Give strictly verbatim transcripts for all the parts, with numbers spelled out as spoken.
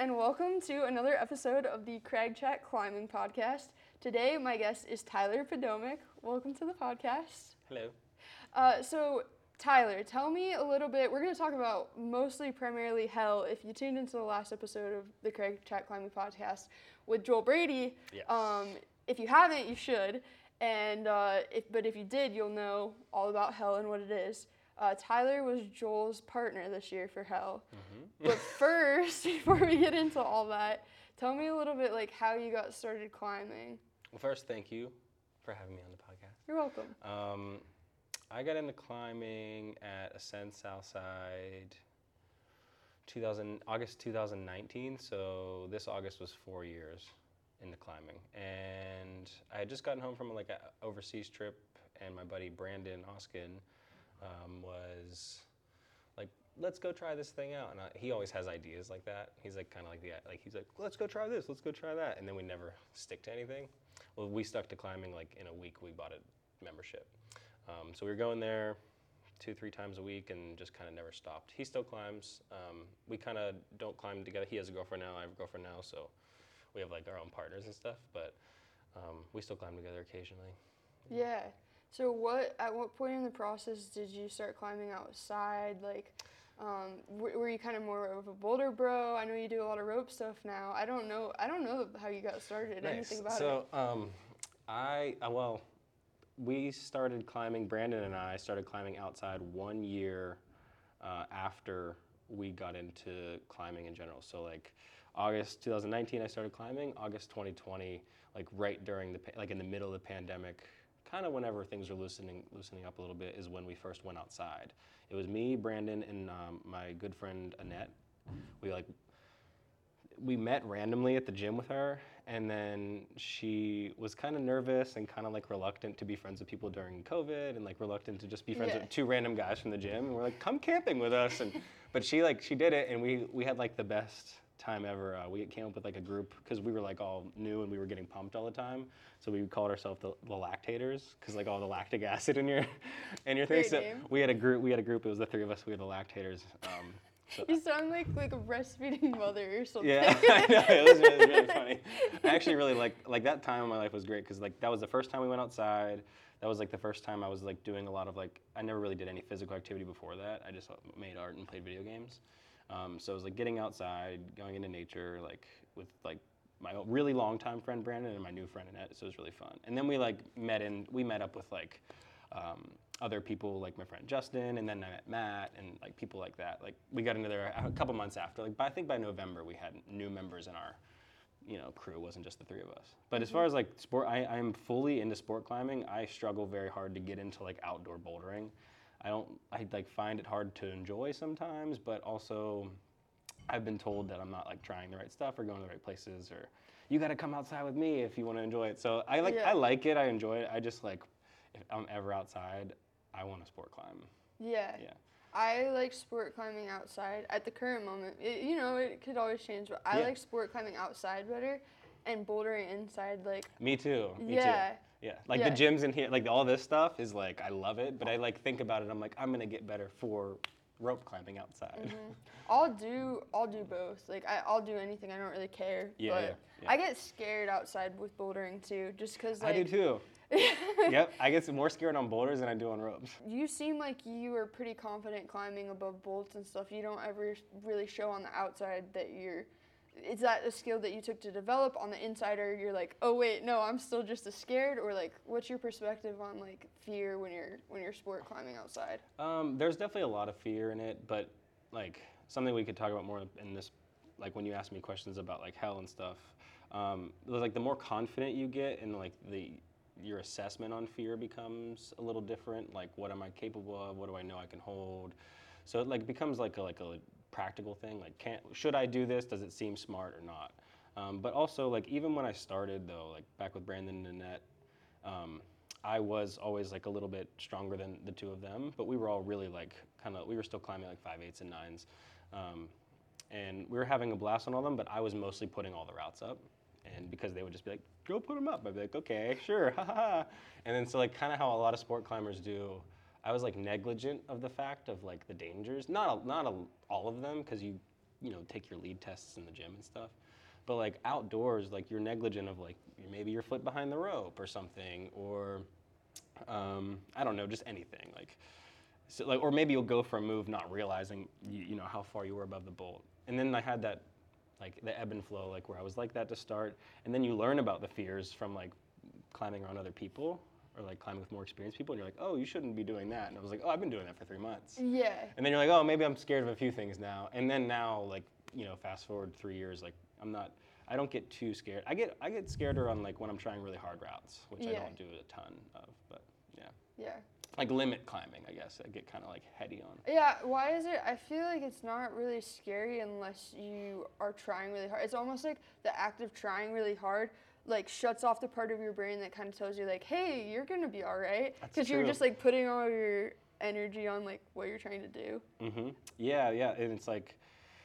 and welcome to another episode of the Crag Chat Climbing Podcast. Today, my guest is Tyler Podomek. Welcome to the podcast. Hello. Uh, so, Tyler, tell me a little bit. We're going to talk about mostly, primarily hell. If you tuned into the last episode of the Crag Chat Climbing Podcast with Joel Brady, Yes. um, if you haven't, you should. And uh, if, but if you did, you'll know all about hell and what it is. Uh, Tyler was Joel's partner this year for hell. Mm-hmm. But first, before we get into all that, tell me a little bit like how you got started climbing. Well, first, thank you for having me on the podcast. You're welcome. Um, I got into climbing at Ascend Southside two thousand, August two thousand nineteen, so this August was four years into climbing. And I had just gotten home from like an overseas trip, and my buddy Brandon Hoskin um, was like, let's go try this thing out. And I, he always has ideas like that. He's like kind of like the like he's like, let's go try this, let's go try that, and then we never stick to anything. Well, we stuck to climbing like in a week. We bought a membership, um, so we were going there two, three times a week, and just kind of never stopped. He still climbs. Um, we kind of don't climb together. He has a girlfriend now. I have a girlfriend now, so we have like our own partners and stuff. But um, we still climb together occasionally. Yeah. So what? At what point in the process did you start climbing outside? Like, um, w- were you kind of more of a boulder bro? I know you do a lot of rope stuff now. I don't know. I don't know how you got started. Nice. Anything about so, it? um, I uh, well, we started climbing. Brandon and I started climbing outside one year uh, after we got into climbing in general. So like August two thousand nineteen, I started climbing. August twenty twenty, like right during the pa- like in the middle of the pandemic. Kind of whenever things were loosening loosening up a little bit is when we first went outside. It was me, Brandon, and um, my good friend Annette. We like we met randomly at the gym with her, and then she was kind of nervous and kind of like reluctant to be friends with people during COVID, and like reluctant to just be friends Yeah. with two random guys from the gym. And we're like, come camping with us, and but she like she did it, and we we had like the best time ever. Uh, we came up with like a group because we were like all new and we were getting pumped all the time. So we called ourselves the, the lactators because like all the lactic acid in your in your thing. Great So name. we had a group. We had a group. It was the three of us. We were the lactators. Um, so, You sound like like a breastfeeding mother or something. yeah, I know. It was, it was really funny. I actually really like like that time in my life was great because like that was the first time we went outside. That was like the first time I was like doing a lot of like I never really did any physical activity before that. I just made art and played video games. Um, so it was like getting outside, going into nature, like with like my really long time friend Brandon and my new friend Annette. So it was really fun. And then we like met in, we met up with like um, other people, like my friend Justin, and then I met Matt and like people like that. Like we got into there a couple months after. Like by, I think by November we had new members in our, you know, crew. It wasn't just the three of us. But as far as like sport, I I'm fully into sport climbing. I struggle very hard to get into like outdoor bouldering. I don't, I like find it hard to enjoy sometimes, but also I've been told that I'm not like trying the right stuff or going to the right places, or you got to come outside with me if you want to enjoy it. So I like, Yeah. I like it, I enjoy it. I just like, if I'm ever outside, I want to sport climb. Yeah. Yeah. I like sport climbing outside at the current moment. It, you know, it could always change, but I Yeah. like sport climbing outside better and bouldering inside. Like, Me too. Me yeah. too. Yeah. Like Yeah. the gyms in here, like all this stuff is like, I love it, but I like think about it. I'm like, I'm going to get better for rope climbing outside. Mm-hmm. I'll do I'll do both. Like I, I'll do anything. I don't really care. Yeah, but yeah, yeah. I get scared outside with bouldering too, just because like I do too. Yep. I get more scared on boulders than I do on ropes. You seem like you are pretty confident climbing above bolts and stuff. You don't ever really show on the outside that you're. Is that a skill that you took to develop on the inside, or you're like, oh wait, no, I'm still just as scared, or like, what's your perspective on like fear when you're when you're sport climbing outside? Um, there's definitely a lot of fear in it, but like something we could talk about more in this, like when you ask me questions about like hell and stuff, um, like the more confident you get and like the your assessment on fear becomes a little different. Like what am I capable of? What do I know I can hold? So it like becomes like a like a practical thing. Like can't should I do this? Does it seem smart or not? Um, but also like even when I started though, like back with Brandon and Annette, um, I was always like a little bit stronger than the two of them, but we were all really like kind of, we were still climbing like five eights and nines. Um, and we were having a blast on all them, but I was mostly putting all the routes up. And because they would just be like, go put them up. I'd be like, okay, sure, ha ha ha. And then so like kind of how a lot of sport climbers do, I was like negligent of the fact of like the dangers. Not a, not a, all of them, because you you know, take your lead tests in the gym and stuff. But like outdoors, like you're negligent of like maybe your foot behind the rope or something, or um, I don't know, just anything like, so like, or maybe you'll go for a move not realizing you, you know how far you were above the bolt. And then I had that like the ebb and flow, like where I was like that to start, and then you learn about the fears from like climbing around other people or like climbing with more experienced people, and you're like, oh, you shouldn't be doing that. And I was like, oh, I've been doing that for three months. Yeah. And then you're like, oh, maybe I'm scared of a few things now. And then now, like, you know, fast forward three years, like I'm not, I don't get too scared. I get I get scareder on like when I'm trying really hard routes, which Yeah. I don't do a ton of, but yeah. Yeah. Like limit climbing, I guess. I get kind of like heady on. Yeah, why is it? I feel like it's not really scary unless you are trying really hard. It's almost like the act of trying really hard like shuts off the part of your brain that kind of tells you like, hey, you're gonna be all right, That's because you're true. just like putting all your energy on like what you're trying to do. Mm-hmm. Yeah, yeah, and it's like,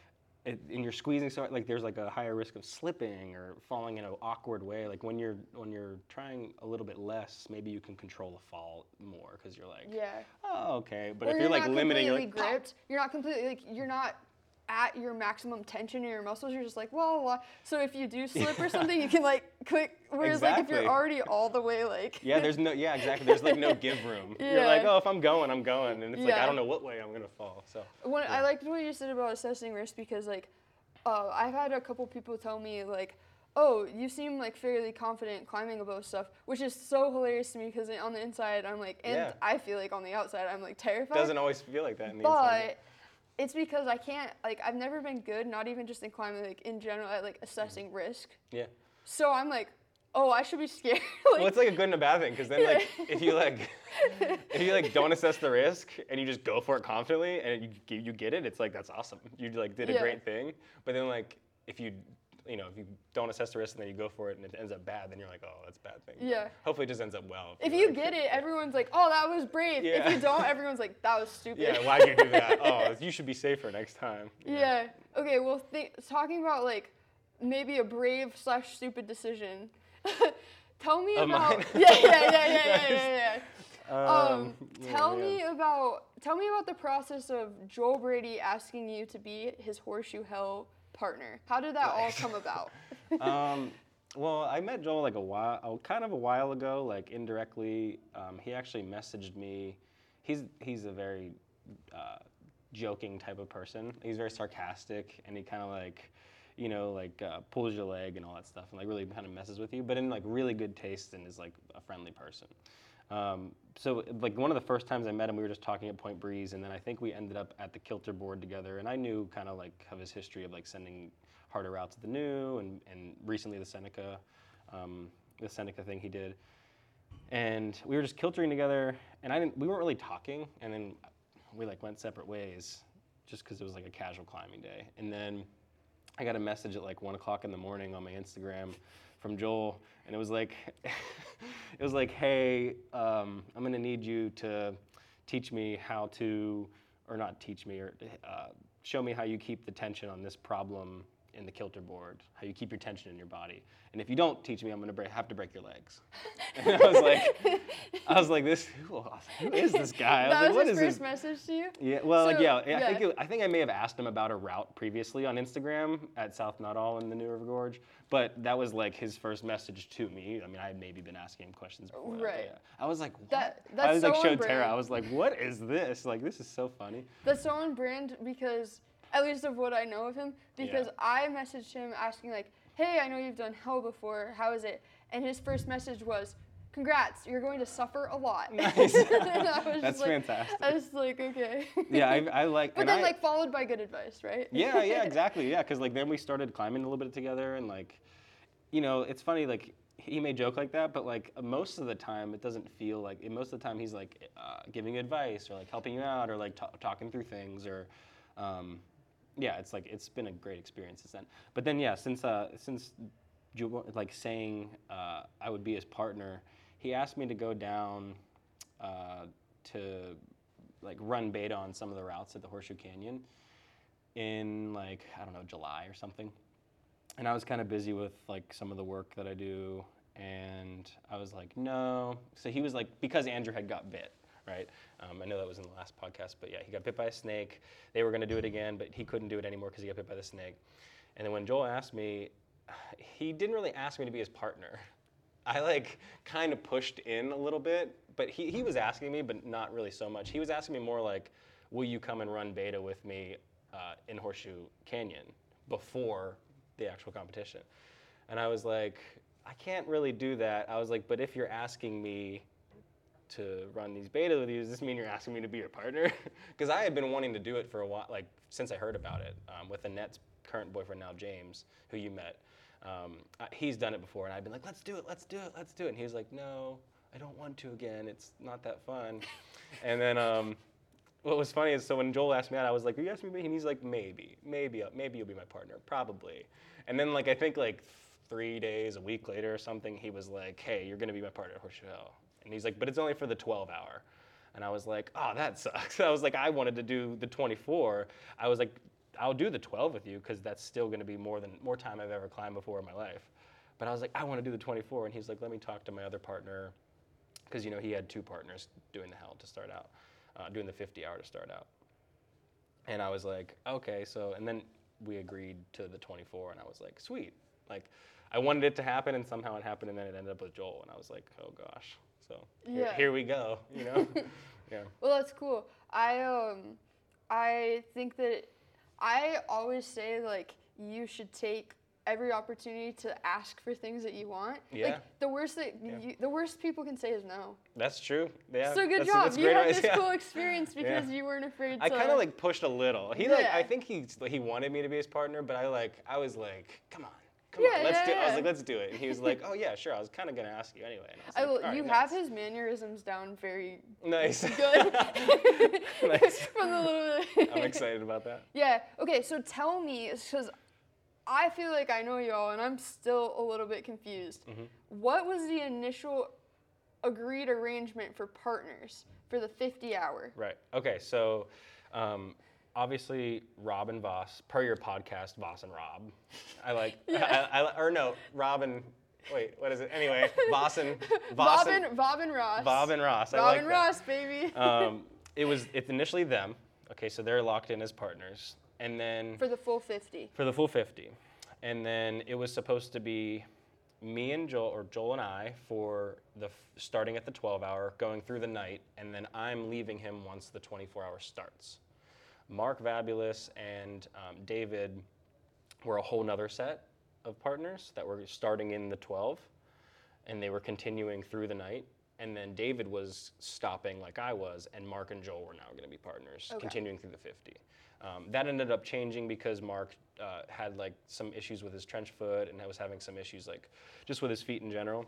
it, and you're squeezing so like there's like a higher risk of slipping or falling in an awkward way. Like when you're when you're trying a little bit less, maybe you can control a fall more because you're like, Yeah. oh, okay. But or if you're, you're like not limiting, you're completely like, gripped. You're not completely like you're not at your maximum tension in your muscles. You're just like, well, well. So if you do slip or something, you can like quick. Whereas like if Exactly. you're already all the way like. yeah, there's no, yeah, exactly. There's like no give room. You're Yeah. like, oh, if I'm going, I'm going, and it's like Yeah. I don't know what way I'm gonna fall. So When yeah. I liked what you said about assessing risk because like, uh, I've had a couple people tell me like, oh, you seem like fairly confident climbing above stuff, which is so hilarious to me because on the inside I'm like, and Yeah. I feel like on the outside I'm like terrified. doesn't always feel like that in the but inside. it's because I can't like I've never been good, not even just in climbing, like in general at like assessing risk. Yeah. So I'm like, oh, I should be scared. like, Well, it's like a good and a bad thing because then like if you like if you like don't assess the risk and you just go for it confidently and you you get it, it's like that's awesome. You like did a Yeah. great thing. But then like if you you know if you don't assess the risk and then you go for it and it ends up bad, then you're like, oh, that's a bad thing. But Yeah. hopefully it just ends up well. if you're you like- get it, everyone's like, oh, that was brave. Yeah. If you don't, everyone's like, that was stupid. Yeah. Why'd you do that? Oh, you should be safer next time. you know? Yeah. Okay. Well, th- talking about like maybe a brave slash stupid decision. Tell me Of about. mine? Yeah, yeah, yeah, yeah, yeah, yeah, yeah. Um, yeah, tell yeah. me about tell me about the process of Joel Brady asking you to be his Horseshoe Hell partner. How did that all Nice. come about? um, well, I met Joel like a while, oh, kind of a while ago, like indirectly. Um, he actually messaged me. He's he's a very uh, joking type of person. He's very sarcastic, and he kind of like, you know, like uh, pulls your leg and all that stuff, and like really kind of messes with you, but in like really good taste and is like a friendly person. Um, so like one of the first times I met him, we were just talking at Point Breeze, and then I think we ended up at the Kilter board together, and I knew kind of like of his history of like sending harder routes at the new, and, and recently the Seneca, um, the Seneca thing he did, and we were just kiltering together, and I didn't, we weren't really talking, and then we like went separate ways, just because it was like a casual climbing day, and then I got a message at like one o'clock in the morning on my Instagram from Joel, and it was like, it was like, hey, um, I'm gonna need you to teach me how to, or not teach me, or uh, show me how you keep the tension on this problem in the kilter board, how you keep your tension in your body. And if you don't teach me, I'm gonna break, have to break your legs. And I was like, I was like, this, who, who is this guy? I that was was like, what his is first this? message to you? Yeah, well, like, So, yeah, I yeah. think it, I think I may have asked him about a route previously on Instagram at South Not All in the New River Gorge, but that was like his first message to me. I mean, I had maybe been asking him questions before. that, but Right. yeah. I was like, what? That- I that's was like, so showed on Tara. brand. I was like, what is this? Like, this is so funny. That's so on brand because, at least of what I know of him, because Yeah. I messaged him asking like, hey, I know you've done hell before, how is it? And his first message was, congrats, you're going to suffer a lot. Nice. And I was That's just like, fantastic. I was like, okay. Yeah, I, I like. But and then I, like followed by good advice, right? Yeah, yeah, exactly. Yeah, because like then we started climbing a little bit together, and like, you know, it's funny. Like he may joke like that, but like most of the time it doesn't feel like. Most of the time he's like uh, giving you advice or like helping you out or like ta- talking through things or. Um, yeah, it's like it's been a great experience since then. But then yeah, since uh, since Ju- like saying uh, I would be his partner, he asked me to go down uh, to like run beta on some of the routes at the Horseshoe Canyon in like I don't know July or something, and I was kind of busy with like some of the work that I do, and I was like no. So he was like because Andrew had got bit, right? Um, I know that was in the last podcast, but yeah, he got bit by a snake. They were going to do it again, but he couldn't do it anymore because he got bit by the snake. And then when Joel asked me, he didn't really ask me to be his partner. I like kind of pushed in a little bit, but he, he was asking me, but not really so much. He was asking me more like, will you come and run beta with me uh, in Horseshoe Canyon before the actual competition? And I was like, I can't really do that. I was like, but if you're asking me to run these beta with you, does this mean you're asking me to be your partner? Because I had been wanting to do it for a while, like since I heard about it, um, with Annette's current boyfriend now, James, who you met. Um, uh, he's done it before, and I've been like, let's do it, let's do it, let's do it. And he was like, no, I don't want to again. It's not that fun. And then um, what was funny is, so when Joel asked me out, I was like, are you asking me? And he's like, maybe, maybe, maybe you'll be my partner, probably. And then like I think like three days, a week later or something, he was like, hey, you're gonna be my partner at Horseshoe Hill. And he's like, but it's only for the twelve hour. And I was like, oh, that sucks. I was like, I wanted to do the twenty-four. I was like, I'll do the twelve with you because that's still gonna be more than more time I've ever climbed before in my life. But I was like, I wanna do the twenty-four. And he's like, let me talk to my other partner. Because you know he had two partners doing the hell to start out, uh, doing the fifty hour to start out. And I was like, okay, so, and then we agreed to the twenty-four, and I was like, sweet. Like, I wanted it to happen, and somehow it happened, and then it ended up with Joel, and I was like, oh gosh. So here, Yeah. here we go, you know? Yeah. Well, that's cool. I um, I think that I always say like you should take every opportunity to ask for things that you want. Yeah. Like the worst that Yeah. you, the worst people can say is no. That's true. Yeah. So good that's, job. That's You great had advice, this yeah. cool experience because Yeah. you weren't afraid to. I kind of like pushed a little. He like, Yeah. I think he he wanted me to be his partner, but I like, I was like, come on, come Yeah, on, let's yeah, do it. I was yeah. like, let's do it. And he was like, oh yeah, sure. I was kind of gonna ask you anyway. And I was I like, will, "All right, you nice." have his mannerisms down very Nice. good. Nice. From the little bit. I'm excited about that. Yeah. Okay. So tell me, because I feel like I know y'all, and I'm still a little bit confused. Mm-hmm. What was the initial agreed arrangement for partners for the fifty hour? Right. Okay. So, um, obviously, Rob and Voss, per your podcast, Voss and Rob. I like. Yeah. I, I, or no, Rob and. Wait, what is it? Anyway, Voss and Bob Voss and and, Bob and Ross. Bob and Ross. I Bob like and that. Ross, baby. um, it was. It's initially them. Okay, so they're locked in as partners, and then For the full fifty. for the full fifty, and then it was supposed to be me and Joel, or Joel and I, for the f- starting at the twelve hour, going through the night, and then I'm leaving him once the twenty-four hour starts. Mark Vabulous and um, David were a whole nother set of partners that were starting in the twelve, and they were continuing through the night. And then David was stopping like I was, and Mark and Joel were now going to be partners, Okay. continuing through the fifty. Um, that ended up changing because Mark uh, had like some issues with his trench foot, and was having some issues like just with his feet in general.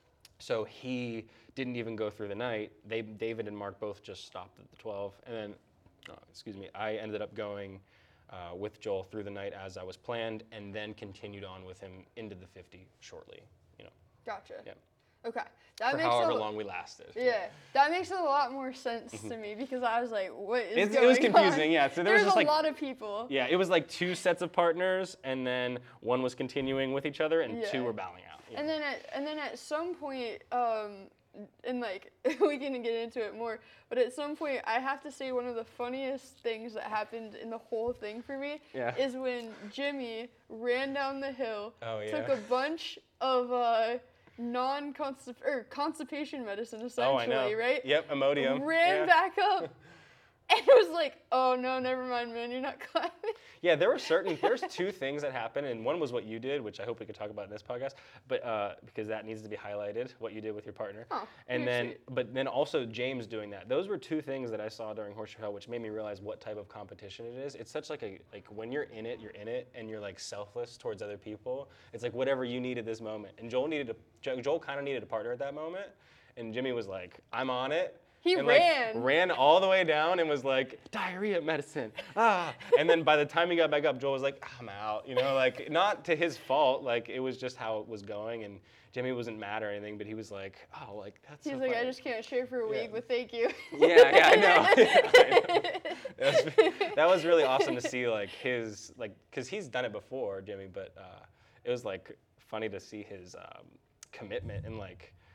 So he didn't even go through the night. They, David and Mark both just stopped at the twelve, and then, oh, excuse me, I ended up going uh, with Joel through the night as I was planned, and then continued on with him into the fifty shortly. You know, Gotcha. Yeah. Okay. That for makes however a, long we lasted. Yeah, that makes a lot more sense to me because I was like, what is It's, going it was on? confusing, yeah. So there There's was just a like lot of people. yeah, it was like two sets of partners, and then one was continuing with each other, and Yeah. two were bowing out. Yeah. And then at and then at some point, um, and like we can get into it more, but at some point I have to say one of the funniest things that happened in the whole thing for me Yeah. is when Jimmy ran down the hill, Oh, took yeah. a bunch of uh, non or constipation medicine essentially, oh, I know. right? Yep, Imodium. Ran yeah. back up. And it was like, oh no, never mind, man, you're not climbing. Yeah, there were certain, there's two things that happened, and one was what you did, which I hope we could talk about in this podcast, but uh, because that needs to be highlighted, what you did with your partner. Oh, and you're then, sweet. but then also James doing that. Those were two things that I saw during Horseshoe Hill, which made me realize what type of competition it is. It's such like a, like when you're in it, you're in it, and you're like selfless towards other people. It's like whatever you need at this moment. And Joel needed a, Joel kind of needed a partner at that moment, and Jimmy was like, I'm on it. He and ran. Like, ran all the way down and was like, diarrhea medicine, ah. And then by the time he got back up, Joel was like, I'm out, you know, like not to his fault, like it was just how it was going. And Jimmy wasn't mad or anything, but he was like, oh, like that's He's so like, I funny. just can't shave for a week, Yeah. but thank you. Yeah, yeah, I know. I know. That, was, that was really awesome to see, like his, like, cause he's done it before, Jimmy, but uh, it was like funny to see his um, commitment and like,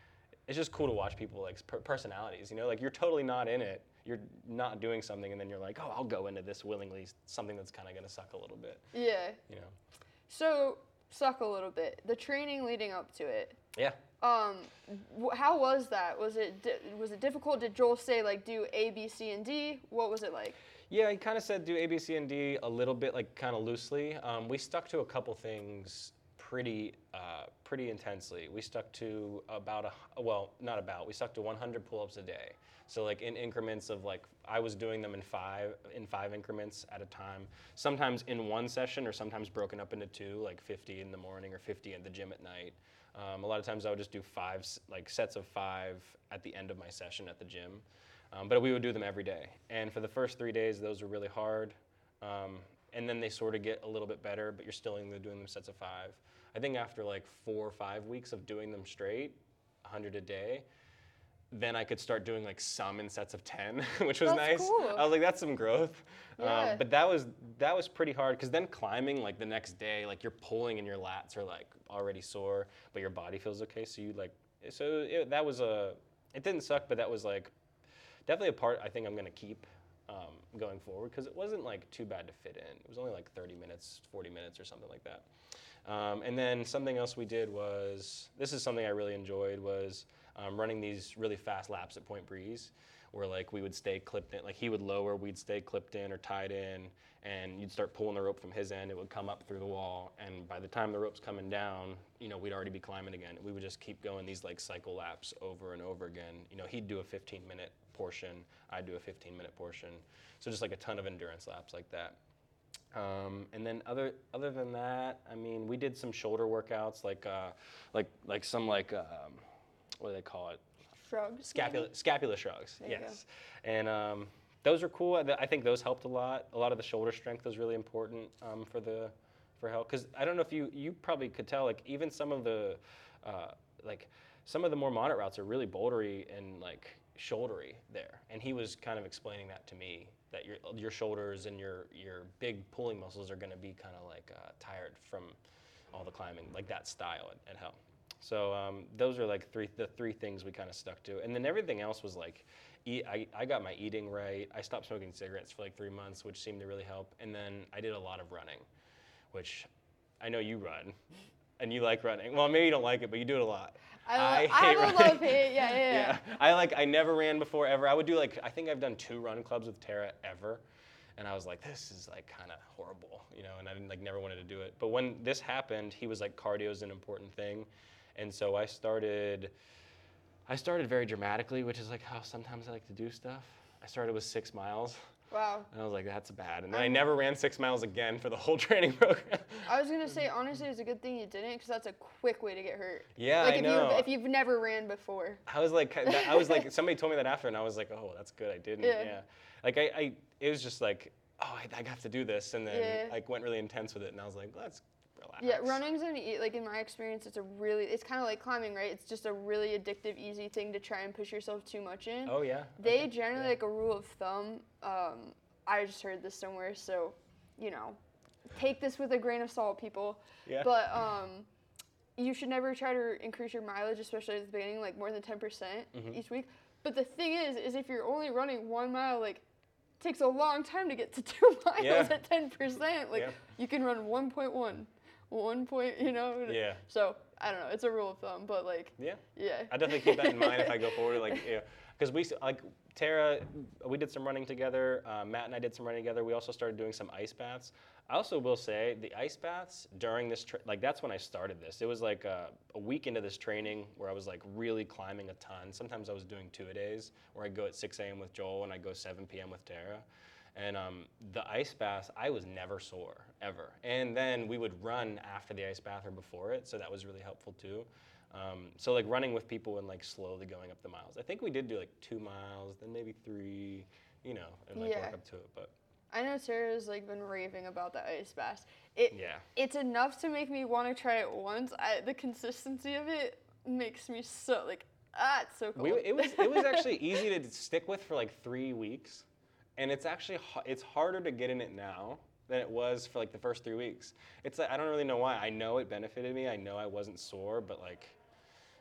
it's just cool to watch people like per- personalities. You know, like you're totally not in it. You're not doing something, and then you're like, oh, I'll go into this willingly. Something that's kind of gonna suck a little bit. Yeah. You know. So suck a little bit. The training leading up to it. Yeah. Um, wh- how was that? Was it di- was it difficult? Did Joel say like do A, B, C, and D? What was it like? Yeah, he kind of said do A, B, C, and D a little bit, like kind of loosely. Um, we stuck to a couple things pretty uh, pretty intensely. We stuck to about a well, not about. We stuck to one hundred pull-ups a day. So like in increments of like I was doing them in five in five increments at a time. Sometimes in one session, or sometimes broken up into two, like fifty in the morning or fifty in the gym at night. Um, a lot of times I would just do five like sets of five at the end of my session at the gym. Um, but we would do them every day. And for the first three days, those were really hard. Um, and then they sort of get a little bit better, but you're still in the, doing them sets of five. I think after like four or five weeks of doing them straight, one hundred a day, then I could start doing like some in sets of ten, which was That's nice. cool. I was like, that's some growth. Yeah. Um, but that was that was pretty hard, because then climbing like the next day, like you're pulling and your lats are like already sore, but your body feels okay. So you like, so it, that was a, it didn't suck, but that was like definitely a part I think I'm gonna keep um, going forward, because it wasn't like too bad to fit in. It was only like thirty minutes, forty minutes or something like that. Um, and then something else we did was, this is something I really enjoyed, was um, running these really fast laps at Point Breeze, where like we would stay clipped in, like he would lower, we'd stay clipped in or tied in, and you'd start pulling the rope from his end, it would come up through the wall, and by the time the rope's coming down, you know, we'd already be climbing again. We would just keep going these like cycle laps over and over again. You know, he'd do a fifteen minute portion, I'd do a fifteen minute portion. So just like a ton of endurance laps like that. Um, and then other other than that, I mean, we did some shoulder workouts, like uh, like like some like um, what do they call it? Shrugs. Scapula maybe? scapula shrugs. There you Yes, and um, those are cool. I I think those helped a lot. A lot of the shoulder strength was really important um, for the for health. Because I don't know if you you probably could tell, like even some of the uh, like some of the more moderate routes are really bouldery and like shouldery there. And he was kind of explaining that to me, that your your shoulders and your your big pulling muscles are going to be kind of like uh, tired from all the climbing, like that style at, at Hell. So um, those are like three the three things we kind of stuck to, and then everything else was like, eat, I I got my eating right. I stopped smoking cigarettes for like three months, which seemed to really help, and then I did a lot of running, which I know you run, and you like running. Well, maybe you don't like it, but you do it a lot. I, lo- I I hate have a running. love hate. Yeah, yeah, yeah. Yeah, I like I never ran before ever. I would do like I think I've done two run clubs with Tara ever, and I was like, this is like kind of horrible, you know. And I didn't like never wanted to do it. But when this happened, he was like, cardio is an important thing, and so I started. I started very dramatically, which is like how sometimes I like to do stuff. I started with six miles. Wow. And I was like, that's bad. And then I never ran six miles again for the whole training program. I was gonna say honestly, it's a good thing you didn't, because that's a quick way to get hurt. Yeah, like I if know. you if you've never ran before. I was like, I was like, somebody told me that after, and I was like, oh, that's good, I didn't. Yeah. Yeah. Like I, I, it was just like, oh, I, I have to do this, and then Yeah. like went really intense with it, and I was like, let's relax. Yeah, running's an e- like in my experience, it's a really it's kind of like climbing, right? It's just a really addictive, easy thing to try and push yourself too much in. Oh yeah. They Okay. generally Yeah. like a rule of thumb. Um, I just heard this somewhere, so you know, take this with a grain of salt, people. Yeah. But um, you should never try to increase your mileage, especially at the beginning, like more than ten percent Mhm. each week. But the thing is, is if you're only running one mile, like, it takes a long time to get to two miles Yeah. at ten percent. Like, Yeah. you can run one point one, one point, you know. Yeah. So I don't know. It's a rule of thumb, but like, Yeah. yeah. I definitely keep that in mind if I go forward. Like, yeah, because we like Tara, we did some running together. Uh, Matt and I did some running together. We also started doing some ice baths. I also will say the ice baths during this, tra- like that's when I started this. It was like a, a week into this training where I was like really climbing a ton. Sometimes I was doing two a days, where I go at six a.m. with Joel and I go seven p.m. with Tara. And um, the ice baths, I was never sore, ever. And then we would run after the ice bath or before it, so that was really helpful too. Um, so like running with people and like slowly going up the miles. I think we did do like two miles, then maybe three, you know, and like Yeah. work up to it. But I know Sarah's like been raving about the ice bath. It yeah, it's enough to make me want to try it once. I, the consistency of it makes me so like ah, it's so cool. we, it was it was actually easy to stick with for like three weeks, and it's actually ha- it's harder to get in it now than it was for like the first three weeks. It's like, I don't really know why. I know it benefited me. I know I wasn't sore, but like,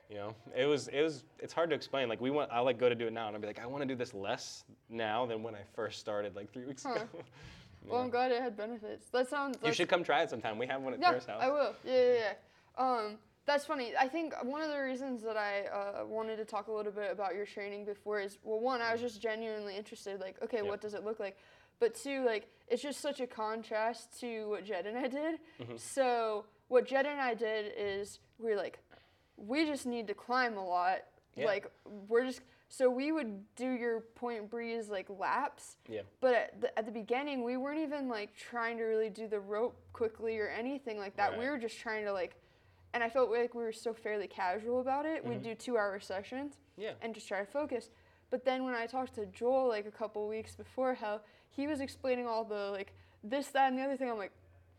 You know, it was it was it's hard to explain. Like we want, I like go to do it now, and I'll be like, I want to do this less now than when I first started like three weeks Huh. ago. Well, Yeah. I'm glad it had benefits. That sounds. You that's- should come try it sometime. We have one at Yeah, Tara's house. I will. Yeah, yeah, yeah. Um, that's funny. I think one of the reasons that I uh, wanted to talk a little bit about your training before is, well, one, I was just genuinely interested. Like, okay, Yeah. what does it look like? But two, like, it's just such a contrast to what Jed and I did. Mhm. So what Jed and I did is we were like, we just need to climb a lot. Yeah. Like, we're just. So we would do your Point Breeze like laps. Yeah. But at the, at the beginning, we weren't even like trying to really do the rope quickly or anything like that. We Right. were just trying to like, and I felt like we were so fairly casual about it. We'd Mhm. do two-hour sessions Yeah. and just try to focus. But then when I talked to Joel like a couple weeks before, how he was explaining all the like this, that, and the other thing, I'm like,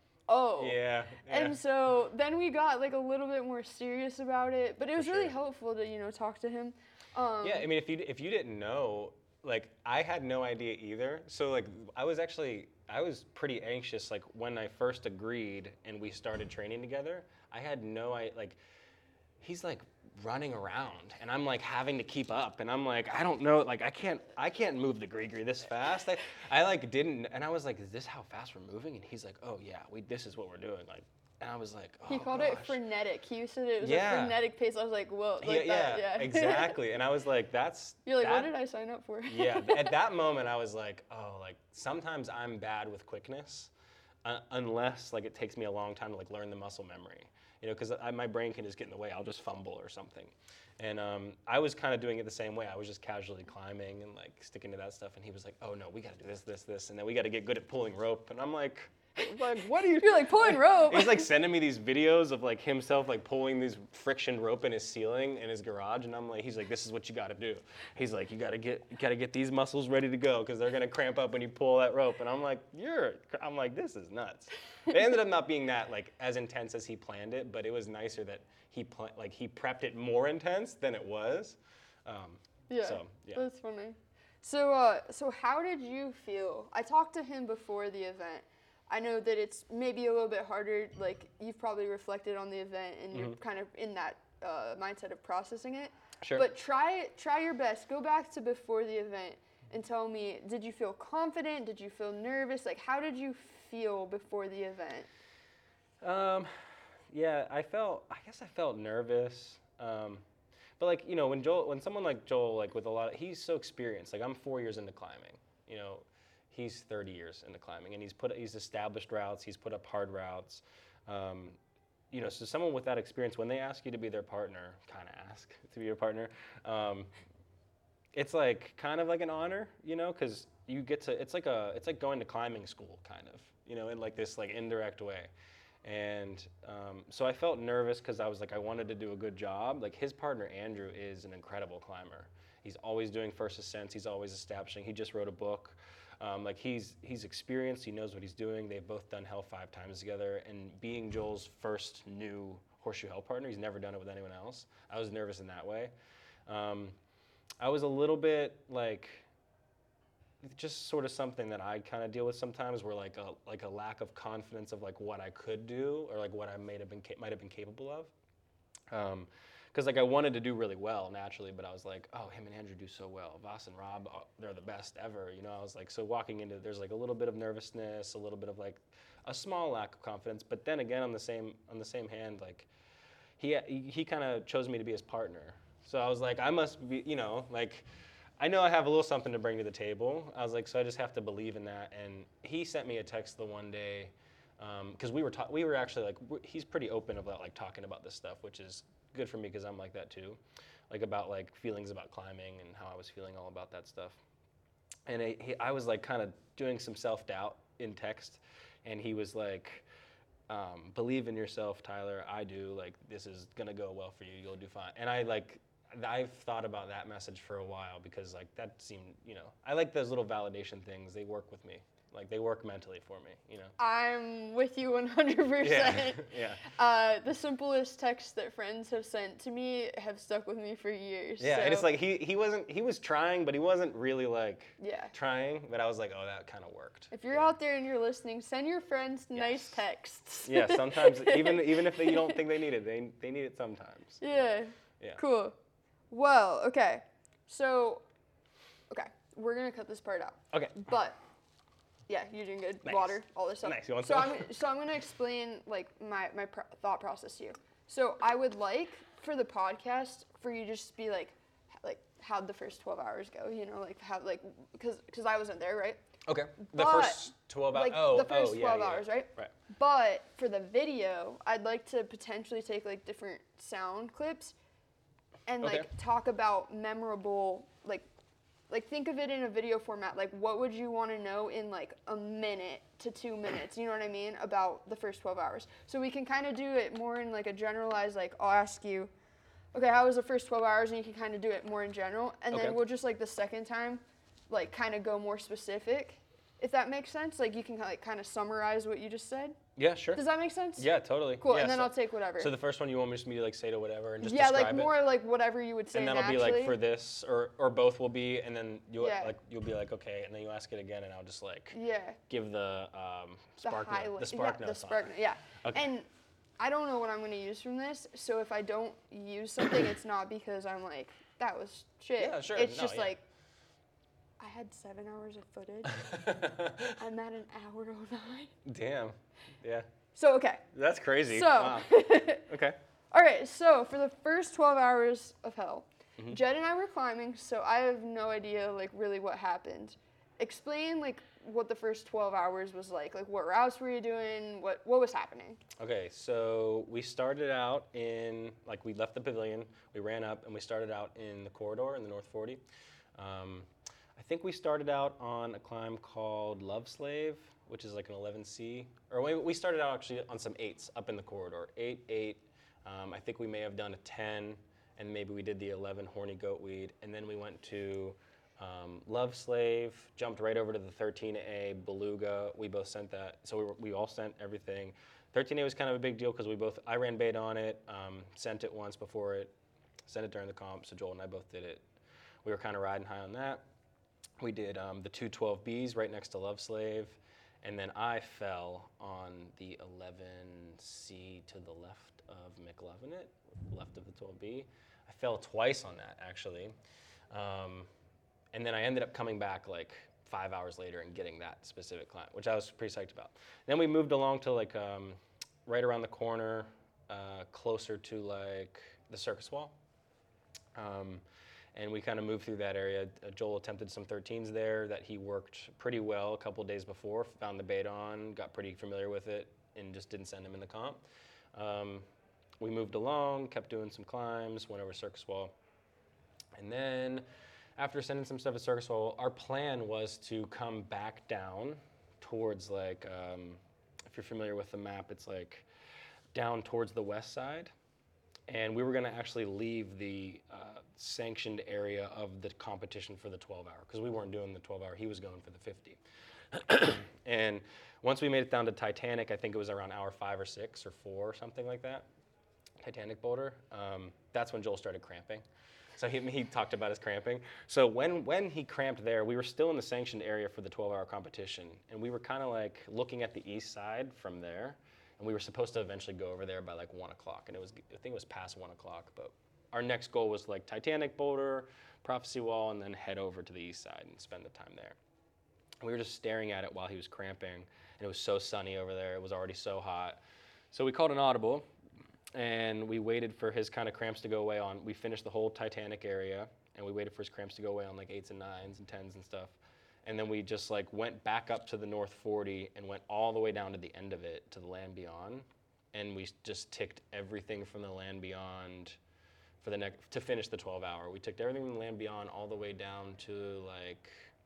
oh. Yeah. yeah. And so then we got like a little bit more serious about it. But it was For really sure. helpful to, you know, talk to him. Um, Yeah, I mean, if you if you didn't know, like I had no idea either. So like I was actually I was pretty anxious like when I first agreed and we started training together. I had no I like he's like running around and I'm like having to keep up and I'm like I don't know like I can't I can't move the Grigri this fast. I, I like didn't and I was like, is this how fast we're moving? And he's like, oh yeah, we this is what we're doing. Like and I was like, oh He called gosh. it frenetic. He said it was Yeah. a frenetic pace. I was like, whoa, Yeah, like that, yeah, yeah. exactly. And I was like, that's You're like, what that- did I sign up for? yeah, at that moment I was like, oh, like sometimes I'm bad with quickness, uh, unless like it takes me a long time to like learn the muscle memory, you know, because my brain can just get in the way. I'll just fumble or something, and um, I was kind of doing it the same way. I was just casually climbing and like sticking to that stuff, and he was like, oh no, we got to do this, this, this, and then we got to get good at pulling rope, and I'm like. Like, what are you? You're like pulling rope. He's like sending me these videos of like himself like pulling these friction rope in his ceiling in his garage, and I'm like, he's like, this is what you got to do. He's like, you got to get, you got to get these muscles ready to go because they're gonna cramp up when you pull that rope. And I'm like, you're, I'm like, this is nuts. It ended up not being that like as intense as he planned it, but it was nicer that he pl- like he prepped it more intense than it was. Um, Yeah, So yeah. that's funny. So, uh, so how did you feel? I talked to him before the event. I know that it's maybe a little bit harder. Like you've probably reflected on the event, and you're kind of in that uh, mindset of processing it. Sure. But try try your best. Go back to before the event and tell me: did you feel confident? Did you feel nervous? Like how did you feel before the event? Um, yeah, I felt. I guess I felt nervous. Um, but like you know, when Joel, when someone like Joel, like with a lot, of, he's so experienced. Like I'm four years into climbing. You know, he's thirty years into climbing, and he's put he's established routes. He's put up hard routes. Um, you know, so someone with that experience, when they ask you to be their partner, kind of ask to be your partner. Um, it's like kind of like an honor, you know, because you get to. It's like a. It's like going to climbing school, kind of, you know, in like this like indirect way. And um, so I felt nervous because I was like, I wanted to do a good job. Like his partner, Andrew, is an incredible climber. He's always doing first ascents. He's always establishing. He just wrote a book. Um, like he's he's experienced. He knows what he's doing. They've both done hell five times together. And being Joel's first new horseshoe hell partner, he's never done it with anyone else. I was nervous in that way. Um, I was a little bit like, just sort of something that I kind of deal with sometimes, where like a like a lack of confidence of like what I could do or like what I might have been ca- might have been capable of. Um, because like I wanted to do really well naturally, but I was like, oh, him and Andrew do so well. Voss and Rob, uh, they're the best ever. You know, I was like, so walking into there's like a little bit of nervousness, a little bit of like a small lack of confidence. But then again, on the same on the same hand, like he he, he kind of chose me to be his partner. So I was like, I must be, you know, like. I know I have a little something to bring to the table. I was like, so I just have to believe in that. And he sent me a text the one day, because um, we were ta- we were actually like, we're, he's pretty open about like talking about this stuff, which is good for me because I'm like that too, like about like feelings about climbing and how I was feeling all about that stuff. And he, he, I was like kind of doing some self-doubt in text, and he was like, um, believe in yourself, Tyler. I do. Like this is gonna go well for you. You'll do fine. And I like. I've thought about that message for a while because like that seemed, you know, I like those little validation things. They work with me. Like they work mentally for me, you know. I'm with you one hundred Yeah, percent. yeah. Uh, the simplest texts that friends have sent to me have stuck with me for years. Yeah, so, and it's like he he wasn't he was trying, but he wasn't really like yeah. trying. But I was like, oh, that kind of worked. If you're yeah. out there and you're listening, send your friends nice Yes. texts. Yeah, sometimes even even if they, you don't think they need it, they they need it sometimes. Yeah. Yeah. Cool. Well, okay. So, okay, we're gonna cut this part out. Okay. But, yeah, you're doing good. Nice. Water, all this stuff. Nice. You want so some? I'm so I'm gonna explain like my my pro- thought process to you. So I would like for the podcast for you to just be like, like how'd the first twelve hours go? You know, like how like because because I wasn't there, right? Okay. The But, first twelve hours. Like oh, the first oh, yeah, twelve yeah, hours, right? Right. But for the video, I'd like to potentially take like different sound clips and Okay. like talk about memorable like like think of it in a video format. Like what would you want to know in like a minute to two minutes? You know what I mean? About the first twelve hours. So we can kind of do it more in like a generalized like I'll ask you, okay, how was the first twelve hours? And you can kind of do it more in general. And Okay. then we'll just like the second time like kind of go more specific. If that makes sense, like you can like kind of summarize what you just said. Yeah, sure. Does that make sense? Yeah, totally. Cool. Yeah, and then so, I'll take whatever. So the first one you want me just me to like say to whatever and just yeah, describe like it? more like whatever you would say And that'll naturally. be like for this, or or both will be, and then you Yeah. like you'll be like okay, and then you ask it again, and I'll just like Yeah. give the um, The spark note, highlight. the spark yeah, notes the spark on note. it. Yeah. Okay. And I don't know what I'm gonna use from this, so if I don't use something, it's not because I'm like that was shit. Yeah, sure. It's No, just yeah. like I had seven hours of footage. I'm at an hour oh nine. Damn. Yeah. So okay. That's crazy. So. Wow. Okay. All right, so for the first twelve hours of hell, Mhm. Jed and I were climbing, so I have no idea like really what happened. Explain like what the first twelve hours was like. Like what routes were you doing? What what was happening? Okay, so we started out in, like we left the pavilion, we ran up and we started out in the corridor in the North forty. Um, I think we started out on a climb called Love Slave, which is like an eleven C. Or we, we started out actually on some eights up in the corridor. Eight, eight. Um, I think we may have done a ten, and maybe we did the eleven Horny Goatweed. And then we went to um, Love Slave, jumped right over to the thirteen A Beluga. We both sent that. So we, were, we all sent everything. thirteen A was kind of a big deal because we both, I ran bait on it, um, sent it once before it, sent it during the comp, so Joel and I both did it. We were kind of riding high on that. We did um, the two twelve Bs right next to Love Slave, and then I fell on the eleven C to the left of McLovenet, left of the twelve B. I fell twice on that, actually. Um, and then I ended up coming back like five hours later and getting that specific climb, which I was pretty psyched about. Then we moved along to like um, right around the corner, uh, closer to like the circus wall. Um, and we kind of moved through that area. Uh, Joel attempted some thirteens there that he worked pretty well a couple days before, found the bait on, got pretty familiar with it, and just didn't send him in the comp. Um, we moved along, kept doing some climbs, went over circus wall. And then after sending some stuff at circus wall, our plan was to come back down towards like, um, if you're familiar with the map, it's like down towards the west side. And we were gonna actually leave the uh, sanctioned area of the competition for the twelve hour, because we weren't doing the twelve hour, he was going for the fifty. And once we made it down to Titanic, I think it was around hour five or six or four or something like that, Titanic Boulder, um, that's when Joel started cramping. So he, he talked about his cramping. So when, when he cramped there, we were still in the sanctioned area for the twelve hour competition. And we were kind of like looking at the east side from there. And we were supposed to eventually go over there by like one o'clock. And it was, I think it was past one o'clock. But our next goal was like Titanic Boulder, Prophecy Wall, and then head over to the east side and spend the time there. And we were just staring at it while he was cramping. And it was so sunny over there. It was already so hot. So we called an audible. And we waited for his kind of cramps to go away on, we finished the whole Titanic area, and we waited for his cramps to go away on like eights and nines and tens and stuff. And then we just like went back up to the North forty and went all the way down to the end of it, to the Land Beyond. And we just ticked everything from the Land Beyond for the next, to finish the twelve hour. We ticked everything from the Land Beyond all the way down to like,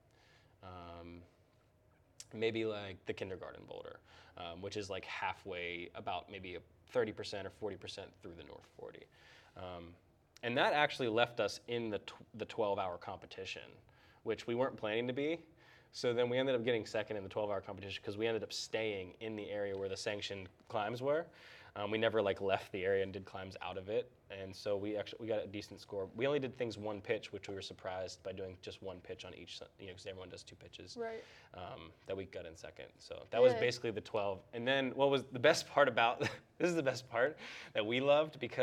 um, maybe like the Kindergarten Boulder, um, which is like halfway, about maybe a thirty percent or forty percent through the North forty. Um, and that actually left us in the, tw the twelve hour competition, which we weren't planning to be. So then we ended up getting second in the twelve hour competition because we ended up staying in the area where the sanctioned climbs were. Um, we never like left the area and did climbs out of it. And so we actually, we got a decent score. We only did things one pitch, which we were surprised by doing just one pitch on each, you know, because everyone does two pitches. Right. Um, that we got in second. So that was Yeah. basically the twelve. And then what was the best part about, this is the best part that we loved, because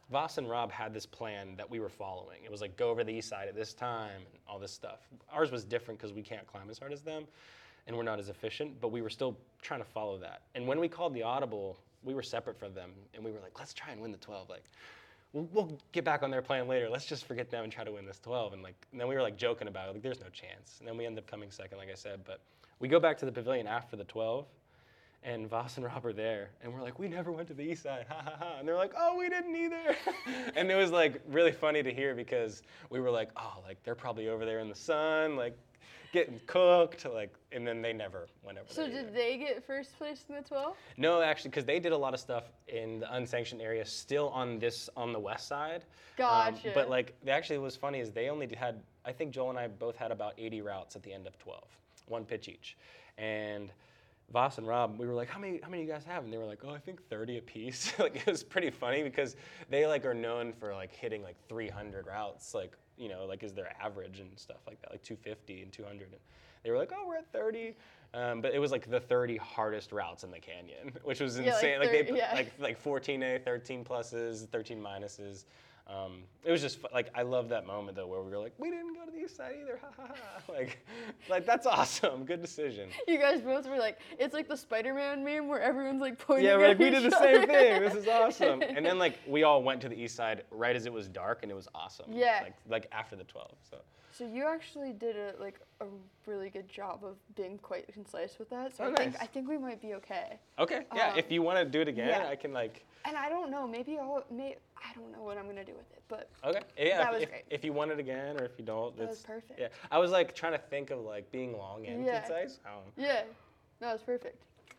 Voss and Rob had this plan that we were following. It was like, go over the east side at this time and all this stuff. Ours was different because we can't climb as hard as them and we're not as efficient, but we were still trying to follow that. And when we called the audible, we were separate from them and we were like, let's try and win the twelve. Like, we'll, we'll get back on their plan later. Let's just forget them and try to win this twelve. And like, and then we were like joking about it, like there's no chance. And then we ended up coming second, like I said. But we go back to the pavilion after the twelve. And Voss and Rob are there, and we're like, we never went to the east side, ha ha ha. And they're like, oh, we didn't either. And it was like really funny to hear because we were like, oh, like they're probably over there in the sun, like getting cooked, like, and then they never went over So there did either. they get first place in the twelve? No, actually, because they did a lot of stuff in the unsanctioned area, still on this on the west side. Gotcha. Um, but like, they actually was funny is they only had, I think Joel and I both had about eighty routes at the end of twelve, one pitch each, and Voss and Rob, we were like, how many how many do you guys have? And they were like, oh, I think thirty apiece. Like, it was pretty funny because they like are known for like hitting like three hundred routes, like, you know, like is their average and stuff like that, like two fifty and two hundred. And they were like, oh, we're at thirty. Um, but it was like the thirty hardest routes in the canyon, which was Yeah, like insane. Like, thir- they put, yeah. like like fourteen A, thirteen pluses, thirteen minuses. Um, it was just fu- like I love that moment though where we were like, we didn't go to the east side either, ha ha ha. Like, like that's awesome, good decision. You guys both were like, it's like the Spider-Man meme where everyone's like pointing Yeah, at we're like, we each did the other. same thing. This is awesome. And then like we all went to the east side right as it was dark, and it was awesome. Yeah. Like like after the twelve. So. So you actually did a like a really good job of being quite concise with that. So Oh, I think nice. I think we might be okay. Okay. Yeah. Um, if you want to do it again, yeah. I can like. And I don't know, maybe I'll may I don't know what I'm gonna do with it, but Okay. Yeah. That if, was if, great. if you want it again, or if you don't, That was it's perfect. Yeah. I was like trying to think of like being long and Yeah. concise. Um, yeah, no, it's perfect.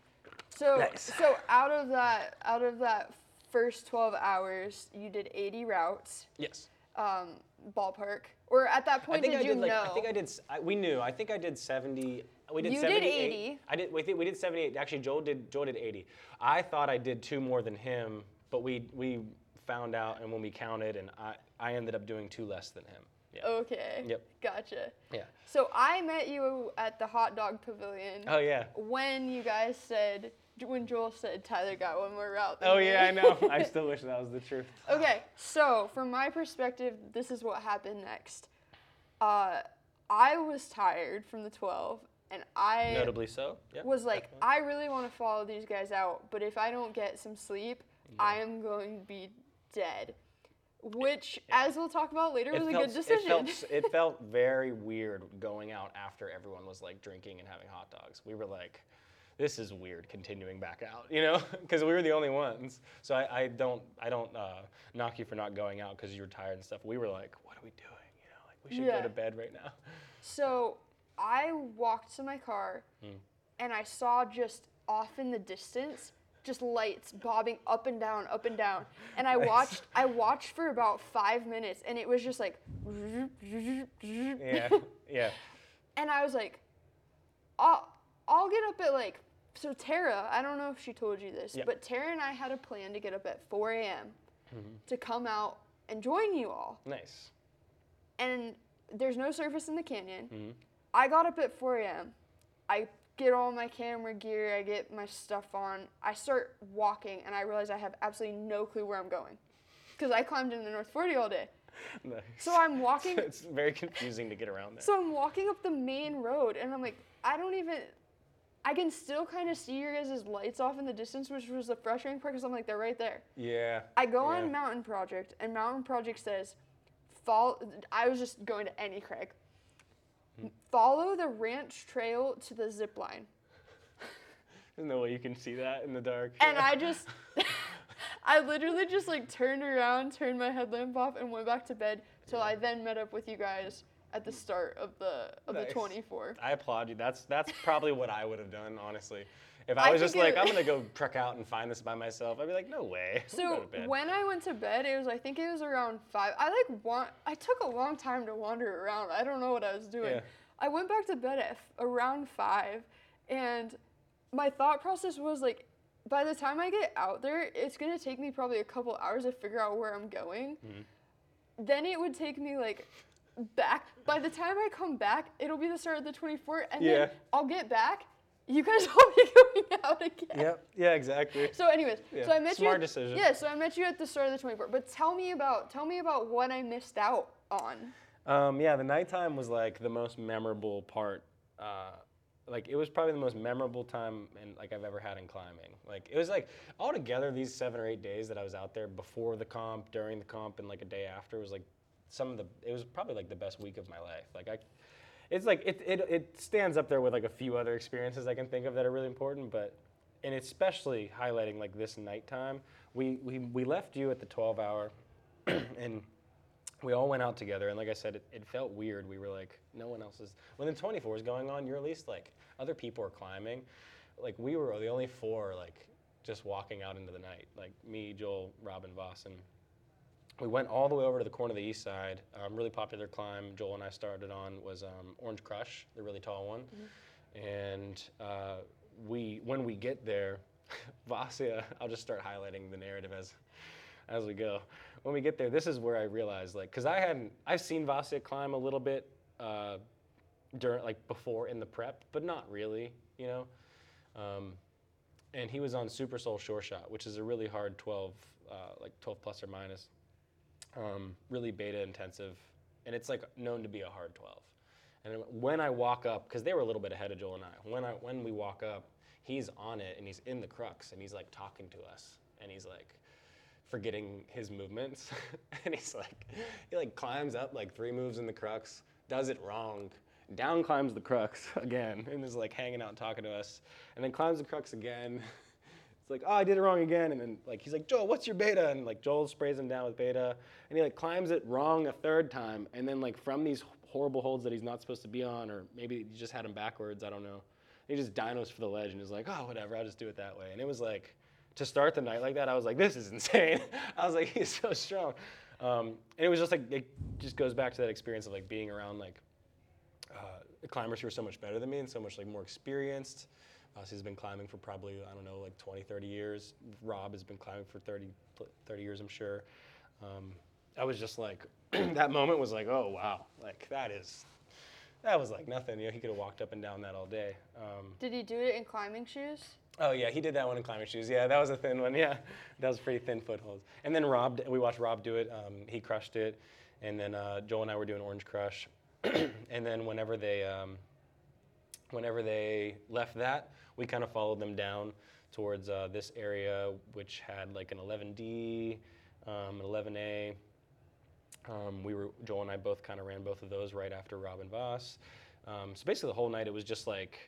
So Nice. so out of that out of that first twelve hours, you did eighty routes, yes. um, ballpark, or at that I point think did I you did like know? I think I did. s- I, we knew. I think I did seventy. We did You did seventy-eight. eighty. I did. We did. We did seventy-eight. Actually, Joel did. Joel did eighty. I thought I did two more than him, but we we found out, and when we counted, and I I ended up doing two less than him. Yeah. Okay. Yep. Gotcha. Yeah. So I met you at the hot dog pavilion Oh yeah. when you guys said, when Joel said Tyler got one more route than Oh me. yeah. I know. I still wish that was the truth. Okay, so from my perspective, this is what happened next. Uh, I was tired from the twelve, and I Notably so. Yeah. was like, definitely. I really want to follow these guys out, but if I don't get some sleep, I am going to be dead. Which, as we'll talk about later, It was a felt, good decision. It felt, it felt very weird going out after everyone was like drinking and having hot dogs. We were like, this is weird continuing back out, you know, because we were the only ones. So I, I don't, I don't uh, knock you for not going out because you were tired and stuff. We were like, what are we doing? You know, like we should Yeah. go to bed right now. So I walked to my car, Hmm. and I saw just off in the distance, just lights bobbing up and down, up and down. And I Nice. watched, I watched for about five minutes, and it was just like, Yeah, yeah. and I was like, I'll, I'll get up at like, so Tara, I don't know if she told you this, Yeah. but Tara and I had a plan to get up at four a.m. Mm-hmm. to come out and join you all. Nice. And there's no surface in the canyon. Mhm. I got up at four a.m. I get all my camera gear, I get my stuff on. I start walking, and I realize I have absolutely no clue where I'm going because I climbed in the North forty all day. Nice. So I'm walking. It's very confusing to get around there. So I'm walking up the main road, and I'm like, I don't even. I can still kind of see your guys' lights off in the distance, which was the frustrating part because I'm like, they're right there. Yeah. I go yeah. on Mountain Project, and Mountain Project says, follow. I was just going to any Craig. Hmm. Follow the ranch trail to the zip line. There's no way you can see that in the dark. And I just, I literally just like turned around, turned my headlamp off, and went back to bed till I then met up with you guys at the start of the of Nice. the twenty-four. I applaud you. That's that's probably what I would have done, honestly. If I I was just think like, it- I'm gonna go truck out and find this by myself, I'd be like, no way. I'll go So to bed. when I went to bed, it was I think it was around five. I like want. I took a long time to wander around. I don't know what I was doing. Yeah. I went back to bed at f- around five, and my thought process was like, by the time I get out there, it's gonna take me probably a couple hours to figure out where I'm going. Mm-hmm. Then it would take me like back. By the time I come back, it'll be the start of the twenty-four, and Yeah. then I'll get back, you guys will be going out again. Yep. Yeah, exactly. So anyways, Yeah. so I met Smart you. At, decision. Yeah, so I met you at the start of the twenty-four. But tell me about tell me about what I missed out on. Um, yeah, the nighttime was like the most memorable part. Uh, like it was probably the most memorable time in, like I've ever had in climbing. Like it was like altogether these seven or eight days that I was out there before the comp, during the comp, and like a day after was like some of the. It was probably like the best week of my life. Like I, it's like it it it stands up there with like a few other experiences I can think of that are really important, but and especially highlighting like this nighttime. We we we left you at the twelve hour, and we all went out together, and like I said, it, it felt weird. We were like, no one else is. When the twenty-four is going on, you're at least like, other people are climbing. Like, we were the only four, like, just walking out into the night. Like, me, Joel, Rob, and Voss. And we went all the way over to the corner of the east side. Um, really popular climb Joel and I started on was um, Orange Crush, the really tall one. Mm-hmm. And uh, we, when we get there, Vasya, I'll just start highlighting the narrative as as we go. When we get there, this is where I realized, like, because I hadn't, I've seen Vasya climb a little bit uh, during, like, before in the prep, but not really, you know. Um, and he was on Super Soul Shore Shot, which is a really hard twelve, uh, like twelve plus or minus, um, really beta intensive, and it's like known to be a hard twelve. And when I walk up, because they were a little bit ahead of Joel and I, when I when we walk up, he's on it and he's in the crux and he's like talking to us and he's like forgetting his movements and he's like he like climbs up like three moves in the crux, does it wrong, down climbs the crux again and is like hanging out and talking to us, and then climbs the crux again. It's like, oh, I did it wrong again, and then like he's like, Joel, what's your beta? And like Joel sprays him down with beta, and he like climbs it wrong a third time, and then like from these horrible holds that he's not supposed to be on, or maybe he just had him backwards, I don't know. He just dynos for the ledge and is like, oh, whatever, I'll just do it that way. And it was like, to start the night like that, I was like, this is insane. I was like, he's so strong. Um, and it was just like, it just goes back to that experience of like being around like uh, climbers who are so much better than me and so much like more experienced. Uh, so he's been climbing for probably, I don't know, like twenty, thirty years. Rob has been climbing for thirty, thirty years, I'm sure. Um, I was just like, that moment was like, oh, wow. Like, that is, that was like nothing. You know, he could have walked up and down that all day. Um, Did he do it in climbing shoes? Oh, yeah, he did that one in climbing shoes. Yeah, that was a thin one, yeah. That was pretty thin footholds. And then Rob, we watched Rob do it. Um, he crushed it. And then uh, Joel and I were doing Orange Crush. And then whenever they, um, whenever they left that, we kind of followed them down towards uh, this area, which had like an eleven D, um, an eleven A. Um, we were Joel and I both kind of ran both of those right after Rob and Voss. Um, so basically the whole night it was just like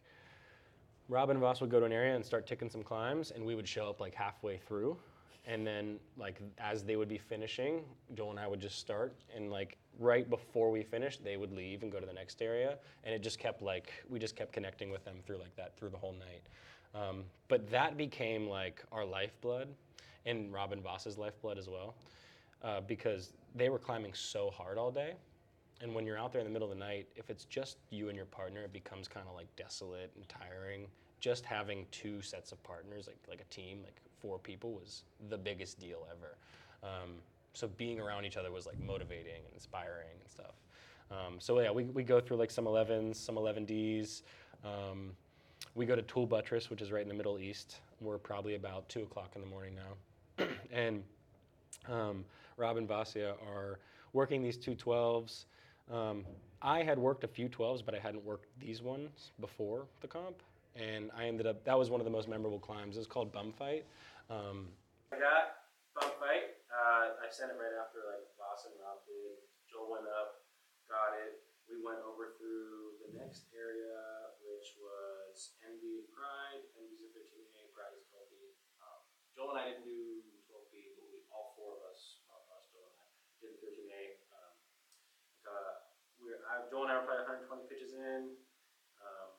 Rob and Voss would go to an area and start ticking some climbs, and we would show up like halfway through, and then like as they would be finishing, Joel and I would just start, and like right before we finished, they would leave and go to the next area, and it just kept like we just kept connecting with them through like that through the whole night. Um, but that became like our lifeblood, and Rob and Voss's lifeblood as well, uh, because they were climbing so hard all day. And when you're out there in the middle of the night, if it's just you and your partner, it becomes kind of like desolate and tiring. Just having two sets of partners, like like a team, like four people, was the biggest deal ever. Um, so being around each other was like motivating and inspiring and stuff. Um, so yeah, we we go through like some elevens, some eleven Ds. Um, we go to Tool Buttress, which is right in the Middle East. We're probably about two o'clock in the morning now, and um, Rob and Vasya are working these two twelves. Um, I had worked a few twelves, but I hadn't worked these ones before the comp, and I ended up, that was one of the most memorable climbs. It was called Bum Fight. Um, I got Bum Fight. Uh, I sent it right after like Voss and Rob did. Joel went up, got it. We went over through the next area, which was M D Pride. M D's a thirteen A, Pride is twelve B. Um, Joel and I didn't do twelve B, but we, all four of us, not us, Joel and I, did the thirteen A. Um, Uh, we're, I, Joel and I were probably one hundred twenty pitches in, um,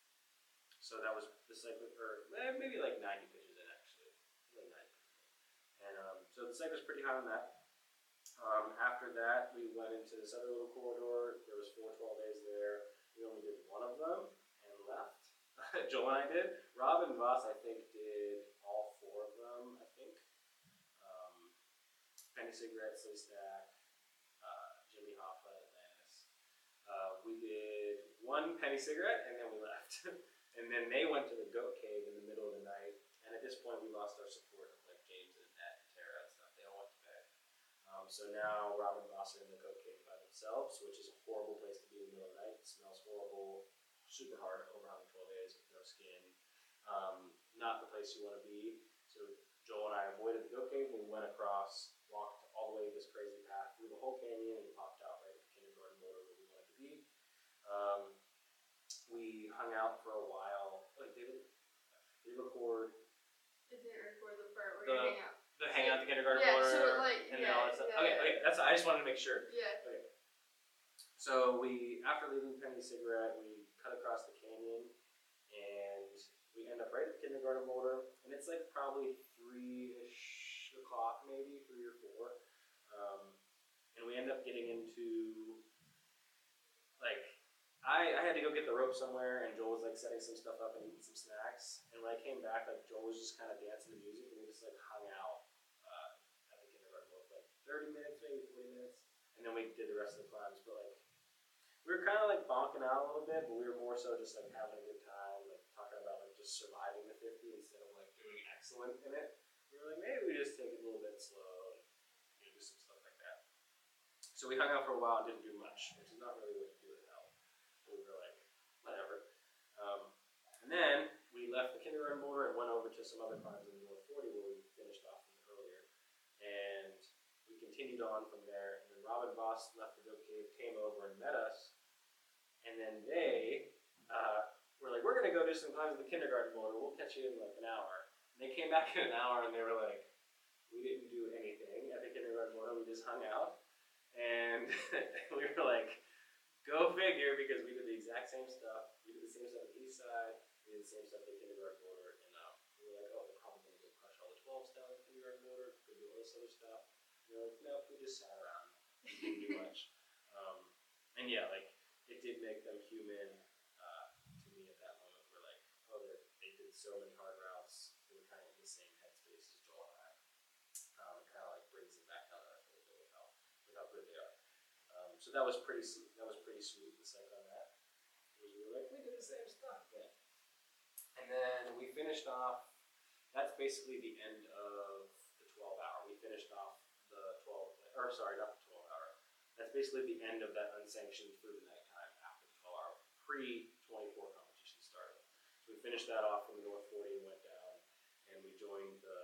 so that was the cycle, or eh, maybe like ninety pitches in actually, like ninety. And um, so the cycle was pretty high on that. Um, after that, we went into this other little corridor. There was four twelve A's there. We only did one of them and left. Joel and I did. Rob and Voss, I think, did all four of them. I think. Um, Penny Cigarette, Slee Stack. Jimmy Hoffa, Atlantis. Uh, we did one penny cigarette and then we left. And then they went to the goat cave in the middle of the night. And at this point, we lost our support of like James and Annette and Tara and stuff. They all went to bed. Um, so now Rob and Boss are in the goat cave by themselves, which is a horrible place to be in the middle of the night. It smells horrible, super hard, over one hundred twelve days with no skin. Um, not the place you want to be. So Joel and I avoided the goat cave. We went across, walked all the way this crazy path through the whole canyon, and popped out right at the kindergarten border where we wanted to be. Um, we hung out for a while. Like, did it, did it record? It didn't record the part where The- you hang out. The hang out at the kindergarten Yeah, border, so, like, and then yeah, all that stuff. yeah, okay, yeah. okay, that's. I just wanted to make sure. Yeah. Okay. So we, after leaving Penny Cigarette, we cut across the canyon, and we end up right at the kindergarten border, and it's like probably three-ish o'clock, maybe three or four, um, and we end up getting into like. I, I had to go get the rope somewhere, and Joel was like setting some stuff up and eating some snacks. And when I came back, like Joel was just kind of dancing to music, and we just like hung out uh, at the kindergarten for like thirty minutes, maybe forty minutes, and then we did the rest of the climbs. But like we were kind of like bonking out a little bit, but we were more so just like having a good time, like talking about like just surviving the fifty instead of like doing excellent in it. We were like, maybe we just take it a little bit slow and you know, do some stuff like that. So we hung out for a while and didn't do much, which is not really what you do at hell. We were like, whatever. Um, and then we left the kindergarten border and went over to some other climbs in the North forty where we finished off from earlier. And we continued on from there. And then Robin Voss left the goat cave, came over and met us. And then they uh, were like, we're going to go do some climbs at the kindergarten border. We'll catch you in like an hour. And they came back in an hour and they were like, we didn't do anything at the kindergarten border. We just hung out. And we were like, go figure, because we did the exact same stuff. We did the same stuff at the east side. We did the same stuff at the kindergarten border. And um, we were like, oh, they're probably going to go crush all the twelves down at the kindergarten border, go do all this other stuff. And we're like, nope, we just sat around. We didn't do much. Um, and yeah, like, it did make them human uh, to me at that moment. We're like, oh, they did so many hard routes. They were kind of in the same headspace as Joel and I. Um, it kind of like brings them back down to earth a little bit with how, with how good they are. Um, so that was pretty. That was pretty sweet. The second on that, was we were like, we did the same stuff again. And then we finished off. That's basically the end of the twelve hour. We finished off the twelve, or sorry, not the twelve hour. That's basically the end of that unsanctioned through the nighttime after the twelve hour pre twenty-four competition started. So we finished that off from the North forty and went down, and we joined the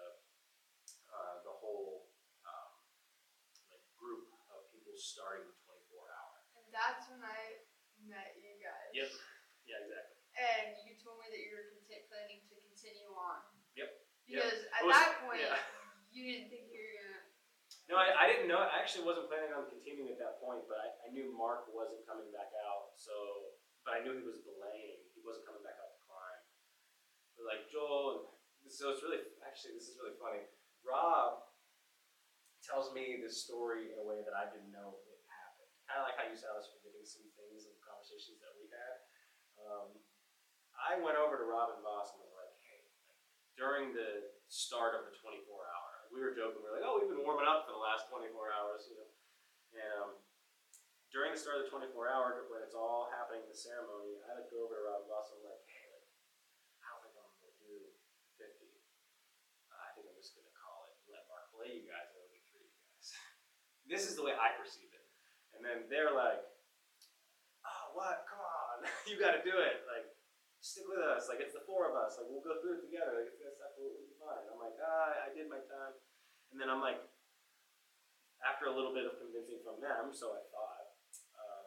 uh, the whole um, like group of people starting the twenty-four hour. And that's when I met you guys. Yep. Yeah, exactly. And you told me that you were content planning to continue on. Yep. Because yep. at was, that point, yeah. you didn't think you were gonna. No, I, I didn't know. I actually wasn't planning on continuing at that point, but I, I knew Mark wasn't coming back out. So, but I knew he was delaying. He wasn't coming back out to climb. But like Joel, so it's really actually this is really funny. Rob tells me this story in a way that I didn't know it happened. Kind of like how you saw us forgetting some things and conversations that we had. Um, I went over to Rob and Voss and was like, hey, like, during the start of the twenty-four hour, like, we were joking, we were like, oh, we've been warming up for the last twenty-four hours, you know. And um, during the start of the twenty-four hour, when it's all happening in the ceremony, I would go over to Rob and Voss and I'm like, hey, like, I don't think I'm going to do fifty. Uh, I think I'm just going to call it and let Mark play you guys and let me treat you guys. This is the way I perceive it. And then they're like, oh, what? Come on. You got to do it. Like, stick with us. Like, it's the four of us. Like, we'll go through it together. Like, it's going to stuff will be fine. I'm like, ah, I did my time. And then I'm like, after a little bit of convincing from them, so I thought, um,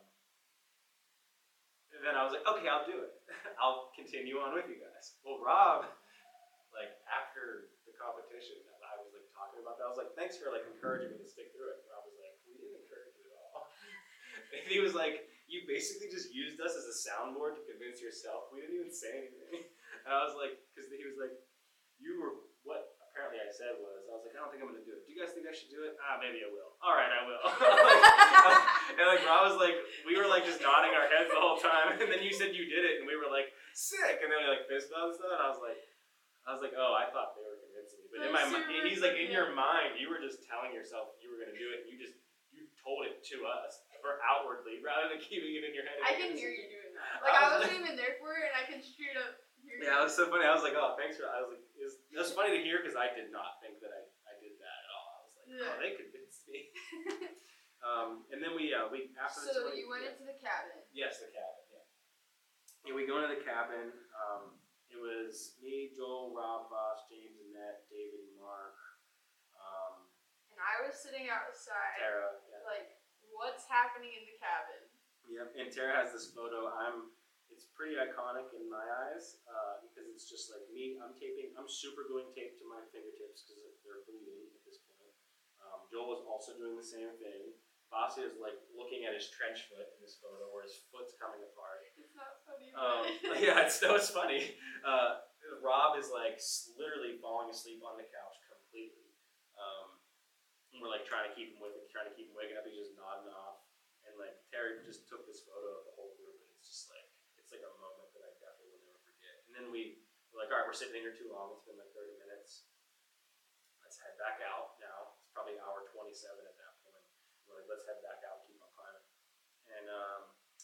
and then I was like, okay, I'll do it. I'll continue on with you guys. Well, Rob, like, after the competition, I was, like, talking about that. I was like, thanks for, like, encouraging me to stick through it. And Rob was like, we didn't encourage you at all. And he was like, you basically just used us as a soundboard to convince yourself. We didn't even say anything. And I was like, because he was like, you were, what apparently I said was, I was like, I don't think I'm going to do it. Do you guys think I should do it? Ah, maybe I will. All right, I will. like, and like, Rob was like, we were like just nodding our heads the whole time. And then you said you did it, and we were like, sick. And then we like fist bumped and stuff. And I was like, I was like, oh, I thought they were convincing me. But in my mind, he's like, in your mind, you were just telling yourself you were going to do it. And you just, you told it to us. Or outwardly, rather than keeping it in your head. I can hear you doing that. Like, I, was I wasn't like, even there for it, and I can straight up Yeah, it was so funny. I was like, oh, thanks for. I was like, it was, it was funny to hear because I did not think that I, I did that at all. I was like, Yeah. oh, they convinced me. um, and then we uh, we after the So twenty, you went yeah. into the cabin. Yes, the cabin. Yeah. Yeah, we go into the cabin. Um, it was me, Joel, Rob, Voss, James, Annette, David, and Mark. Um, And I was sitting outside, Tara. Yeah. like, what's happening in the cabin? Yep. And Tara has this photo. I'm. It's pretty iconic in my eyes uh, because it's just like me. I'm taping. I'm super gluing tape to my fingertips because they're bleeding at this point. Um, Joel was also doing the same thing. Bossy is like looking at his trench foot in this photo where his foot's coming apart. It's not funny. Um, yeah, it's no, it's funny. Uh, Rob is like s- literally falling asleep on the couch completely. Um, and we're like trying to keep him with it, trying to keep him waking up. He's just nodding off. And like Terry just took this photo of the whole group, and it's just like it's like a moment that I definitely will never forget. And then we we're like, all right, we're sitting in here too long. It's been like thirty minutes. Let's head back out now. It's probably hour twenty-seven at that point. We're like, let's head back out and keep on climbing. And um,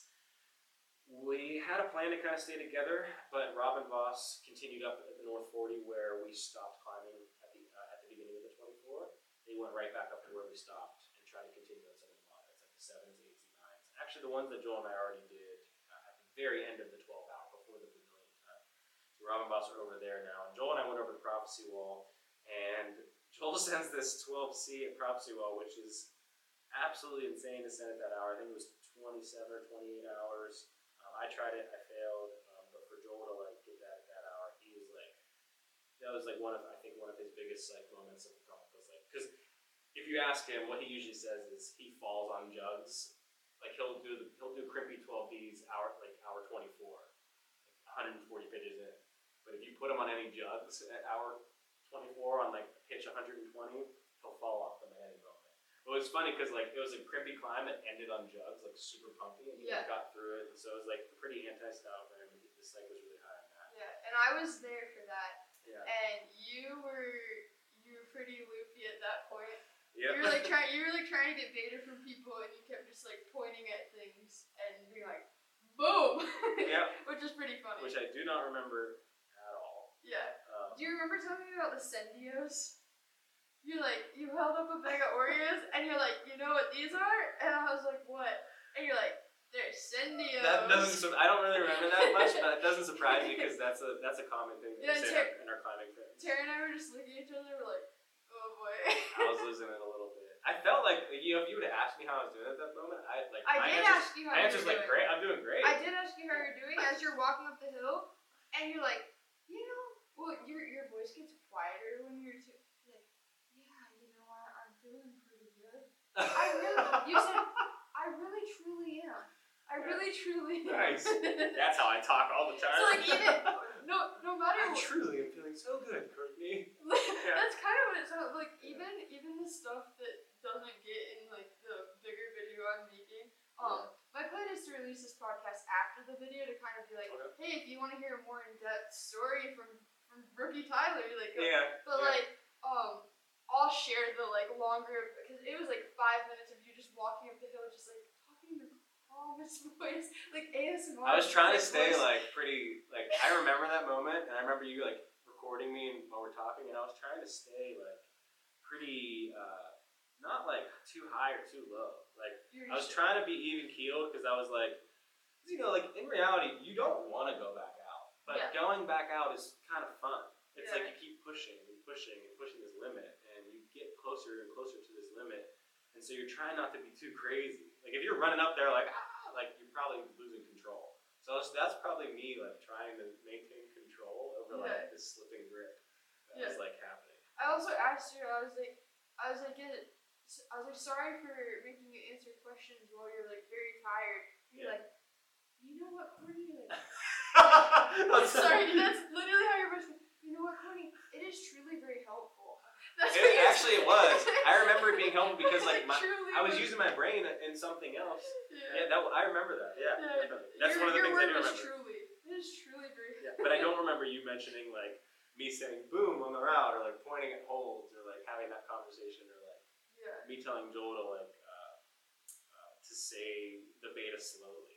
we had a plan to kind of stay together, but Rob and Voss continued up at the North forty where we stopped climbing at the uh, at the beginning of the twenty-four. They went right back up to where we stopped and tried to continue on some of the mods, like the sevens, eights, and nines. Actually, the ones that Joel and I already did uh, at the very end of the twelve hour before the pavilion time. So Rob and Voss are over there now, and Joel and I went over to Prophecy Wall, and Joel sends this twelve C at Prophecy Wall, which is absolutely insane to send at that hour. I think it was twenty-seven or twenty-eight hours. Um, I tried it, I failed, um, but for Joel to like get that at that hour, he was like, that was like one of I think one of his biggest like moments of the comp was like, because if you ask him, what he usually says is he falls on jugs. Like he'll do the he'll do crimpy twelve Ds hour like hour twenty-four, like one hundred forty pitches in. But if you put him on any jugs at hour twenty-four on like pitch one hundred twenty, he'll fall off them at any moment. But it was funny because like it was a crimpy climb that ended on jugs, like super pumpy, and he Yeah. like, got through it. And so it was like pretty anti-style for him. The psych was really high on that. Yeah, and I was there for that. Yeah. And you were you were pretty loopy at that point. Yep. You were like trying you were like trying to get data from people, and you kept just like pointing at things and being like, boom. Yep. Which is pretty funny. Which I do not remember at all. Yeah. Um, Do you remember telling me about the Sendios? You like you held up a bag of Oreos and you're like, you know what these are? And I was like, what? And you're like, they're Sendios. That doesn't. Su- I don't really remember that much, but it doesn't surprise me because that's a that's a common thing that Yeah, we say Ter- in our climbing friends. Tara and I were just looking at each other. We're like, oh boy. I was losing it a little bit. I felt like you know if you would have asked me how I was doing at that moment, I like. I my did answers, ask you how my you answer's were like doing. great. I'm doing great. I did ask you how you're doing as you're walking up the hill, and you're like, you know, well, your your voice gets quieter when you're too, like, yeah, you know, I, I'm feeling pretty good. I really, you said, I really truly am. I really truly am. Nice. That's how I talk all the time. So like even no no matter I what, truly am feeling so good, Courtney. that's kind of what it sounds like. Even even the stuff that doesn't get in like the bigger video I'm making. Um, my plan is to release this podcast after the video to kind of be like, Okay. hey, if you want to hear a more in-depth story from from rookie Tyler, like, Yeah. but yeah. like, um, I'll share the like longer because it was like five minutes of you just walking up the hill, just like talking in your calmest voice, like A S M R. I was trying to like, stay voice. like pretty like I remember that moment and I remember you like recording me and while we're talking and I was trying to stay like pretty uh not like too high or too low. Like You're I was just- trying to be even keeled because I was like you know like in reality you don't want to go back out. But Yeah. going back out is kind of fun. It's Yeah. like you keep pushing and pushing and pushing this limit and you get closer and closer to this limit and so you're trying not to be too crazy. Like if you're running up there like ah, like you're probably losing control. So that's- that's probably me like trying to maintain control over Yeah. like this slipping grip that Yeah. was like happening. I also asked you. I was like, I was like, it, I was like, sorry for making you answer questions while you're like very tired. You're Yeah. like, you know what, Courtney? Like, I'm sorry, that's literally how your voice goes. You know what, Courtney? It is truly very helpful. That's what It, you actually, it was. I remember it being helpful because like my, truly I was was- using my brain in something else. Yeah. Yeah, that I remember that. Yeah, Yeah. definitely. That's your, one of the your things word I do was remember. truly. It is truly very. Yeah, but I don't remember you mentioning like me saying boom on the route or like pointing at holds or like having that conversation or like Yeah. me telling Joel to like uh, uh, to say the beta slowly or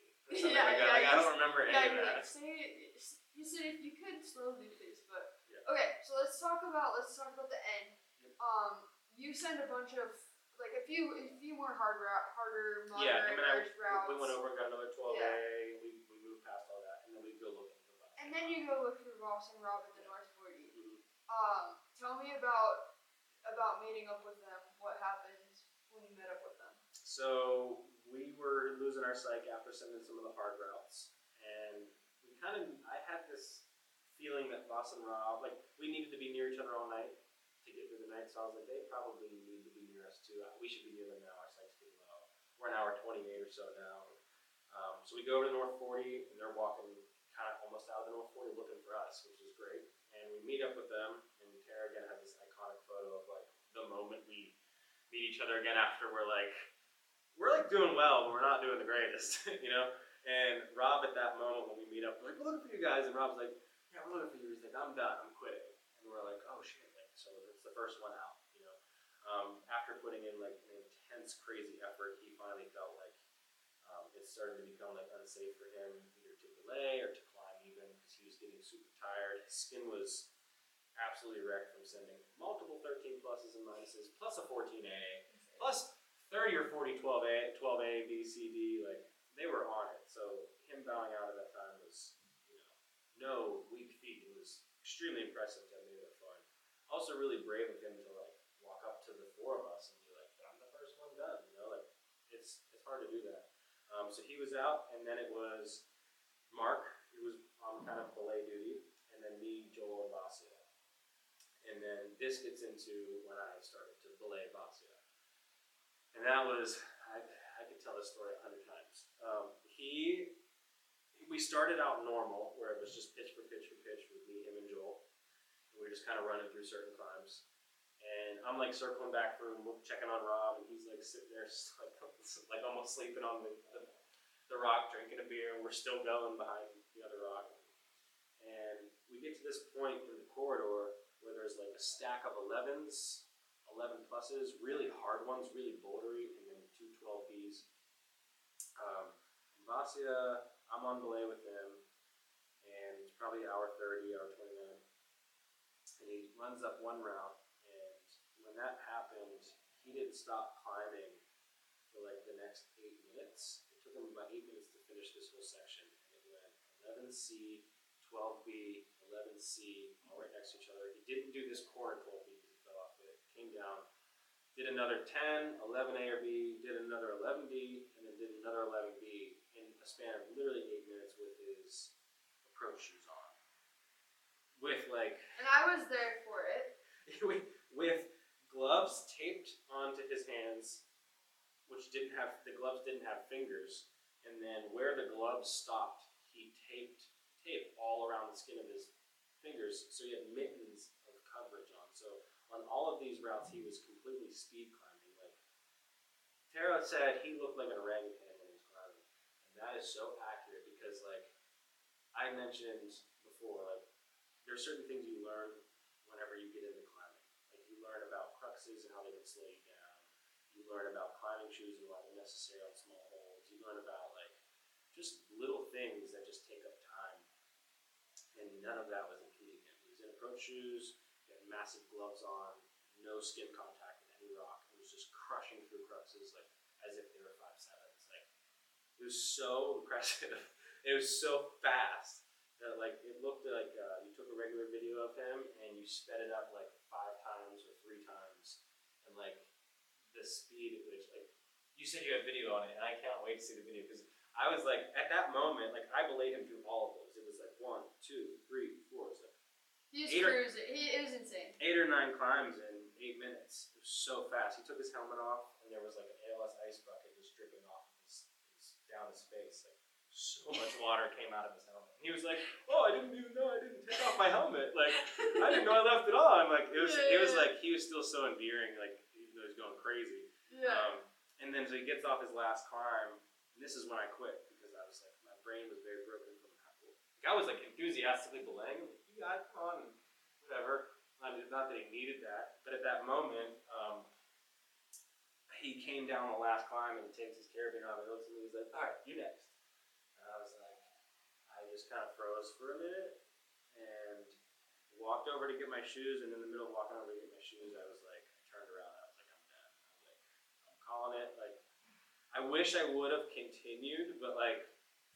something Yeah, like that. yeah, Like, I you don't s- remember Yeah, any of you're that. like, say, you said if you could slowly, please, but Yeah. okay. So let's talk about let's talk about the end. Yep. Um, you send a bunch of like a few a few more hard route, harder, Yeah, him moderate and I, harsh routes. we went over and got another twelve A. Yeah. We, we moved past all that, and then we go looking for Boss. And then you go look for Ross and Rob at the North forty. Mhm. Um, tell me about about meeting up with them. What happened when you met up with them? So we were losing our psych after sending some of the hard routes, and we kind of, I had this feeling that Boss and Rob, like, we needed to be near each other all night to get through the night, so I was like, they probably need to be near us too. We should be near them now, our psych's getting low. We're an hour twenty-eight or so now. Um, so we go over to North forty, and they're walking kind of almost out of the North forty looking for us, which is great. And we meet up with them, and Tara again has this iconic photo of like the moment we meet each other again after we're like, we're like doing well, but we're not doing the greatest, you know? And Rob at that moment when we meet up, we're like, we're looking for you guys, and Rob's like, yeah, we're looking for you. He's like, I'm done, I'm quitting. And we're like, oh shit, like, so it's the first one out, you know? Um, after putting in like an intense, crazy effort, he finally felt like um, it started to become like unsafe for him either to belay or to climb even, because he was getting super tired. His skin was absolutely wrecked from sending multiple thirteen pluses and minuses, plus a fourteen A, plus thirty or forty twelve A, twelve A, B, C, D, like, they were on it. So him bowing out at that time was, you know, no weak feet. It was extremely impressive to have made that far. Also really brave of him to, like, walk up to the four of us and be like, I'm the first one done, you know, like, it's it's hard to do that. Um, so he was out, and then it was Mark, who was on kind of belay duty, and then me, Joel, and Vasya. And then this gets into when I started to belay Vasya. And that was, I, I could tell this story a hundred times. Um, he, we started out normal, where it was just pitch for pitch for pitch with me, him, and Joel. And we were just kind of running through certain climbs. And I'm like circling back for him, checking on Rob, and he's like sitting there, like, like almost sleeping on the, the, the rock, drinking a beer, and we're still going behind the other rock. And we get to this point in the corridor where there's like a stack of elevens, eleven pluses, really hard ones, really bouldery, and then two twelve Bs. Um, Vasya, I'm on belay with him, and it's probably hour thirty, hour twenty-nine. And he runs up one route, and when that happened, he didn't stop climbing for like the next eight minutes. It took him about eight minutes to finish this whole section, and it went eleven C, twelve B, eleven C, all right next to each other. He didn't do this corner twelve B because he fell off it. Came down, did another ten, eleven A or B, did another eleven B, and then did another eleven B in a span of literally eight minutes with his approach shoes on. With like, And I was there for it. with gloves taped onto his hands, which didn't have, the gloves didn't have fingers, and then where the gloves stopped, he taped tape all around the skin of his fingers, so he had mittens of coverage on. So on all of these routes, he was completely speed climbing. Like, Tara said he looked like an orangutan when he was climbing, and that is so accurate because, like I mentioned before, like, there are certain things you learn whenever you get into climbing. Like, you learn about cruxes and how they can slow you down. You learn about climbing shoes and why they're necessary on small holes. You learn about, like, just little things that just take up time. And none of that was impeding him. He was in approach shoes, he had massive gloves on, no skin contact with any rock. He was just crushing through cruxes like as if they were five sevens. Like, it was so impressive. It was so fast that, like, it looked like uh, you took a regular video of him and you sped it up like five times or three times, and like the speed at which, like, you said you had video on it, and I can't wait to see the video because I was like, at that moment, like, I belayed him through all of those. It was like one, two, three, four. It was like He was Eight or- cruising. He, it was insane. eight or nine climbs in eight minutes. It was so fast. He took his helmet off, and there was like an A L S ice bucket just dripping off his, his down his face. Like, so much water came out of his helmet. And he was like, "Oh, I didn't even know I didn't take off my helmet. Like, I didn't know I left it on." Like, it was, it was like he was still so endearing. Like, even though he was going crazy. Yeah. Um, and then so he gets off his last climb, and this is when I quit because I was like, my brain was very broken from how cool. Like, I was like enthusiastically belaying. Like, you got it, come on, whatever. Not, not that he needed that, but at that moment, um, he came down the last climb and he takes his carabiner off and looks at me. He's like, "All right, you next." And I was just kind of froze for a minute and walked over to get my shoes. And in the middle of walking over to get my shoes, I was like, I turned around. I was like, I'm done. I was like, I'm calling it. Like, I wish I would have continued, but like,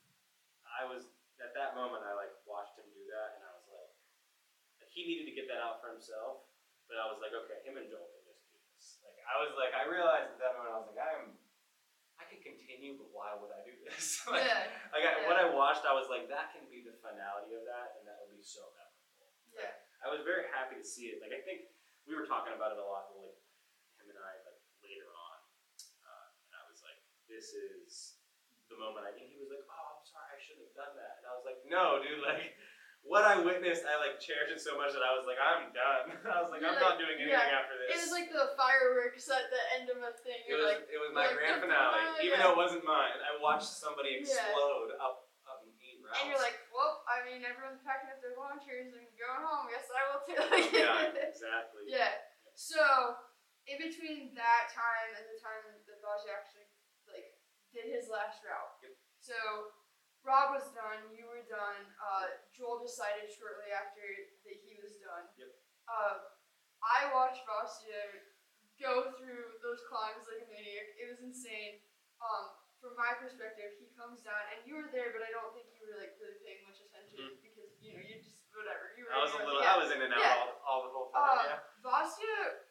I was at that moment. I like watched him do that, and I was like, he needed to get that out for himself. But I was like, okay, him and Joel can just do this. Like, I was like, I realized at that moment, I was like, I'm, I could continue, but why would I do this? like, Yeah. like I, Yeah. when I watched, I was like, that can be the finality of that, and that would be so memorable. Yeah. I was very happy to see it. Like, I think we were talking about it a lot, like him and I, like later on, uh, and I was like, this is the moment. I think he was like, oh, I'm sorry, I shouldn't have done that, and I was like, no, dude, like. What I witnessed, I like cherished it so much that I was like, I'm done. I was like, You're I'm like- not doing anything yeah. after this. It was like the fireworks at the end of a thing. It You're was, like, it was my like, grand the finale, finale, even yeah. though it wasn't mine. I watched somebody Yeah. explode up, up in eight rounds. and you're like, well, I mean, everyone's packing up their launchers and going home. Guess I will too. yeah, exactly. Yeah. So, in between that time and the time that Baji actually like did his last route. Yep. So, Rob was done. You were done. Uh, Joel decided shortly after that he was done. Yep. Uh, I watched Vasya go through those climbs like a maniac. It was insane. Um, from my perspective, he comes down, and you were there, but I don't think you were like really paying much attention Mhm. because you know you just whatever. You were. I was you a were- little, yeah. I was in and out Yeah. all, all the whole time. Um, yeah. Vasya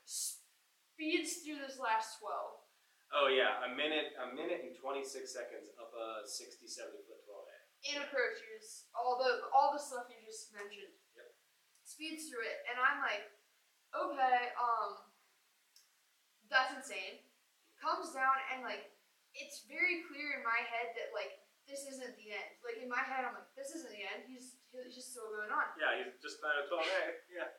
speeds through this last twelve. Oh yeah, a minute, a minute and twenty-six seconds up a sixty, seventy foot twelve A. In approaches, all the all the stuff you just mentioned. Yep. Speeds through it, and I'm like, okay, um, that's insane. Comes down, and like, it's very clear in my head that like this isn't the end. Like in my head, I'm like, this isn't the end. He's he's just still going on. Yeah, he's just about a twelve A. Yeah.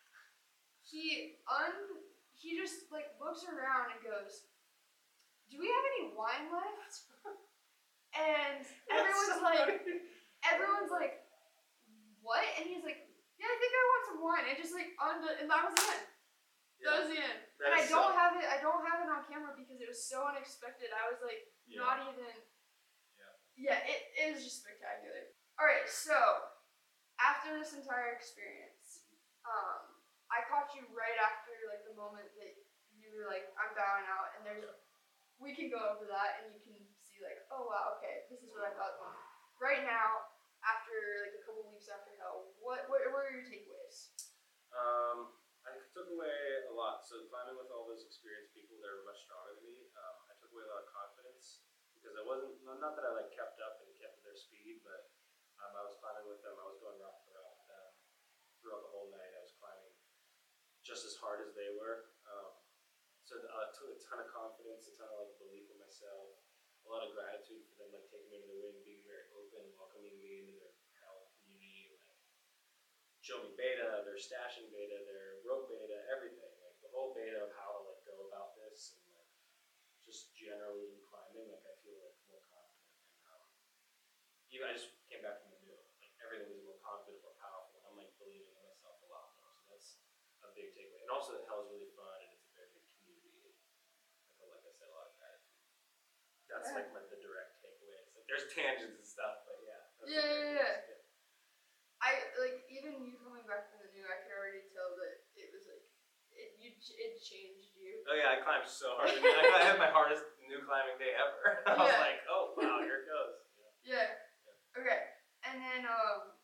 He un he just like looks around and goes, "Do we have any wine left?" And everyone's That's so like, funny. everyone's like, "What?" And he's like, "Yeah, I think I want some wine." And just like on the, and that was the end. That Yeah. was the end. That and I is don't so- have it. I don't have it on camera because it was so unexpected. I was like, Yeah. not even. Yeah. Yeah, it, it was just spectacular. All right, so after this entire experience, um, I caught you right after like the moment that you were like, "I'm bowing out," and there's, we can go over that and you can see like, oh wow, okay, this is what I thought. Right now, after like a couple weeks after hell, what what were your takeaways? Um, I took away a lot. So climbing with all those experienced people that are much stronger than me, um, I took away a lot of confidence because I wasn't, not that I like kept up and kept their speed, but um, I was climbing with them. I was going rock for rock with them throughout the whole night. I was climbing just as hard as they were. Um, so uh, I took a ton of confidence, a ton of like belief in myself, a lot of gratitude for them like taking me to the wing, being very open, welcoming me into their hell community, like show me beta, their stashing beta, their rope beta, everything. Like the whole beta of how to like go about this and like just generally in climbing, like I feel like more confident and um even I just came back from the new. Like everything was more confident, more powerful, and I'm like believing in myself a lot more. So that's a big takeaway. And also that hell is really fun and it's a very big community. I feel like I said a lot of gratitude. That's Yeah. like my, the direct takeaways. Like there's tangents and stuff, but yeah. that's the Yeah, yeah, takeaways. yeah. I like even you coming back from the new. I could already tell that it was like it you it changed you. Oh yeah, I climbed so hard. I, mean, I had my hardest new climbing day ever. I was Yeah. like, oh wow, here it goes. Yeah. Yeah. Okay. And then um,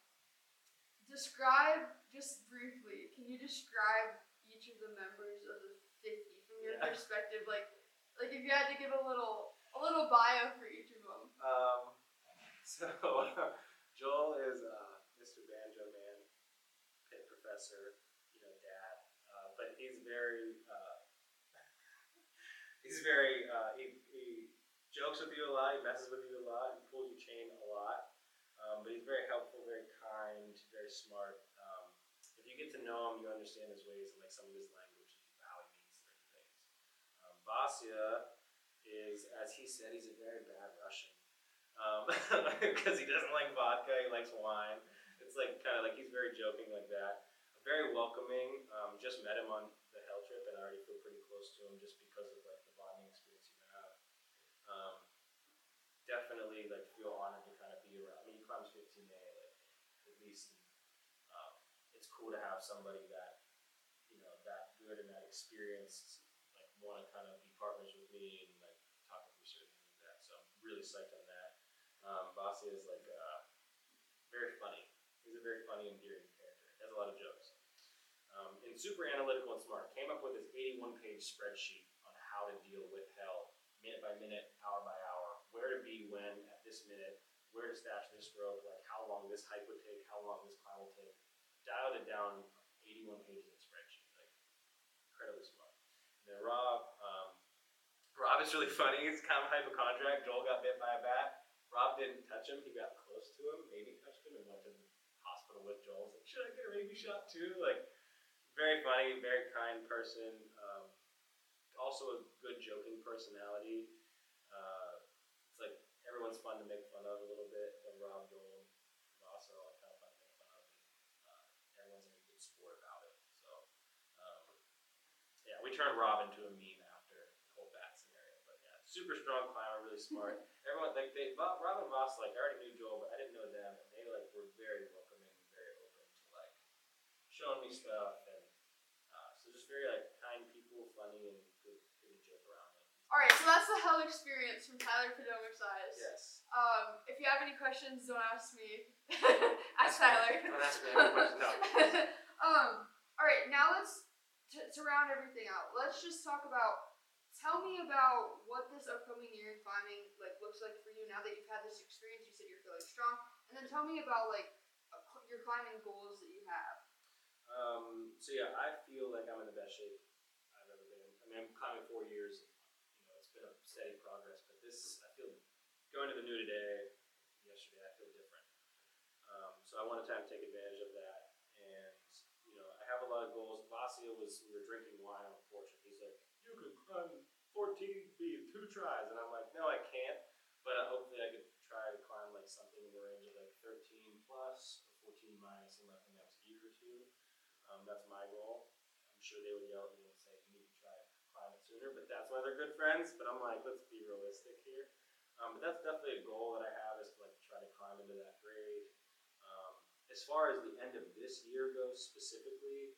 describe just briefly. Can you describe each of the members of the fifty from your Yeah. perspective? Like, like if you had to give a little a little bio for each of them. Um, so Joel is uh, Mister Banjo Man, pit professor, you know, dad. Uh, but he's very, uh, he's very, uh, he, he jokes with you a lot, he messes with you a lot, he pulls your chain a lot. Um, but he's very helpful, very kind, very smart. Um, if you get to know him, you understand his ways and like some of his language, how he means certain things. Um, Vasya is, as he said, he's a very bad Russian. Because um, he doesn't like vodka, he likes wine. It's like kind of like he's very joking like that. Very welcoming. Um, just met him on the hell trip and I already feel pretty close to him just because of like the bonding experience you have. Um, definitely like feel honored to kind of be around. I mean, he climbs fifteen A. Like cool to have somebody that, you know, that good and that experienced, like, want to kind of be partners with me and, like, talking through certain things like that. So I'm really psyched on that. Um, Bossy is, like, uh, very funny. He's a very funny, endearing character. He has a lot of jokes. Um, and super analytical and smart. Came up with his eighty-one page spreadsheet on how to deal with hell, minute by minute, hour by hour, where to be when at this minute, where to stash this rope, like how long this hike would take, how long this climb will take. Dialed it down, eighty-one pages of spreadsheet, like incredibly smart. And then Rob, um, Rob is really funny. He's kind of a hypochondriac. Joel got bit by a bat. Rob didn't touch him. He got close to him, maybe touched him, and went to the hospital with Joel. He's like, should I get a rabies shot too? Like, very funny, very kind person. Um, also a good joking personality. Uh, it's like everyone's fun to make fun of a little bit. And Rob, Joel, and Ross are all kind of fun to make fun of. And, uh, everyone's in a good sport about it. So, um, yeah, we turned Rob into a meme after the whole bat scenario. But yeah, super strong climber, really smart. Everyone, like they, Rob and Ross, like I already knew Joel, but I didn't know them, and they like were very welcoming, very open to like showing me stuff, and uh, so just very like kind people, funny, and good, good to joke around with. All right, so that's the hell experience from Tyler Podomic's eyes. Yes. Um, if you have any questions, don't ask me. ask Tyler. Don't ask me any questions. No. um. All right, now let's to, to round everything out. Let's just talk about. Tell me about what this upcoming year in climbing like looks like for you now that you've had this experience. You said you're feeling strong, and then tell me about like uh, your climbing goals that you have. Um. So yeah, I feel like I'm in the best shape I've ever been. I mean, I'm climbing four years. You know, it's been a steady progress, but this I feel going to the new today, yesterday, I feel different. Um. So I want to try and take advantage of that, and you know, I have a lot of goals. Vasya was we were drinking wine on the porch, and he's like, you could climb fourteen feet in two tries. And I'm like, no, I can't. But uh, hopefully I could try to climb like something in the range of like thirteen plus or fourteen minus in like the next year or two. Um, that's my goal. I'm sure they would yell at me and say, you need to try to climb it sooner. But that's why they're good friends. But I'm like, let's be realistic here. Um, but that's definitely a goal that I have is to like try to climb into that grade. Um, as far as the end of this year goes specifically,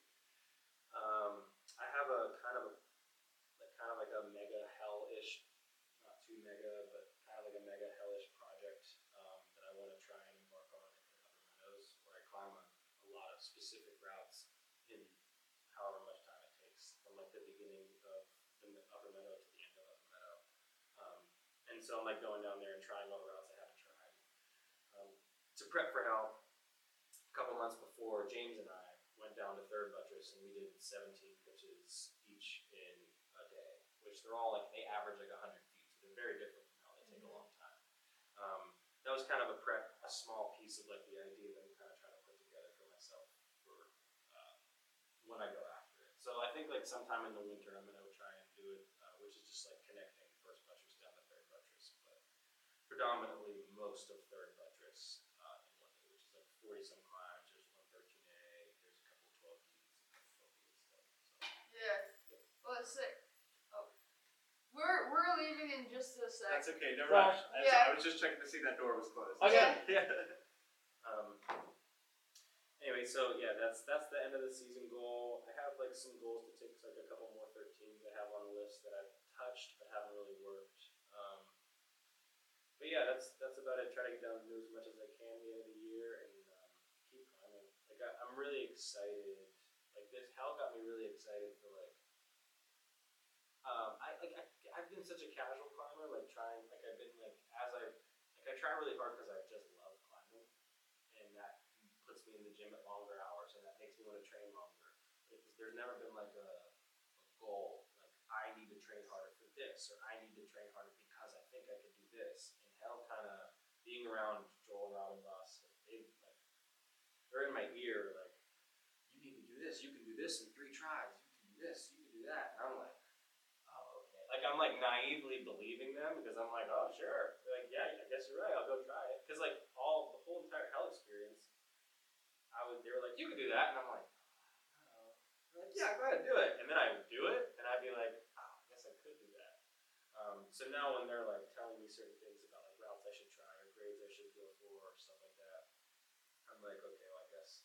um, I have a kind of a kind of like a mega hell-ish, not too mega, but kind of like a mega hellish project um, that I want to try and embark on in Upper Meadows, where I climb a, a lot of specific routes in however much time it takes, from like the beginning of the Upper Meadow to the end of Upper Meadow. Um, and so I'm like going down there and trying all the routes I haven't tried. Um, to prep for hell, a couple months before, James and I went down to Third Buttress and we did seventeen pitches each in a day, which they're all like, they average like one hundred feet, so they're very different from hell. They take a long time. Um, that was kind of a prep, a small piece of like the idea that I'm kind of trying to put together for myself for uh, when I go after it. So I think like sometime in the winter I'm going to try and do it, uh, which is just like connecting First Buttress down to Third Buttress, but predominantly most of Third Buttress uh, in one day, which is like forty some climbs. There's one thirteen A, there's a couple twelve Ds, a couple twelve B stuff. So, Yeah. Well, that's sick. Oh, we're we're leaving in just a sec. That's okay, no Well, rush. I, yeah. I was just checking to see that door was closed. Okay. Yeah. Um, anyway, so yeah, that's that's the end of the season goal. I have like some goals to take, like a couple more thirteens I have on the list that I've touched but haven't really worked. Um, but yeah, that's that's about it. Try to get down to do as much as I can at the end of the year and um, keep climbing. Like I, I'm really excited. Like this hell got me really excited for like. Um, I like I, I've been such a casual climber, like trying like I've been like as I like I try really hard because I just love climbing, and that puts me in the gym at longer hours, and that makes me want to train longer. But it's, there's never been like a, a goal like I need to train harder for this, or I need to train harder because I think I could do this. And hell, kind of being around Joel and Robin Voss, like they like they're in my ear, like you need to do this, you can do this in three tries, you can do this, you can do that, and I'm like. Like, I'm, like, naively believing them because I'm like, oh, sure. They're like, yeah, I guess you're right. I'll go try it. Because, like, all, the whole entire hell experience, I was, they were like, you can do that. And I'm like, oh. They're like, yeah, go ahead, do it. And then I would do it, and I'd be like, oh, I guess I could do that. Um, so now when they're, like, telling me certain things about, like, routes I should try or grades I should go for or stuff like that, I'm like, okay, well, I guess I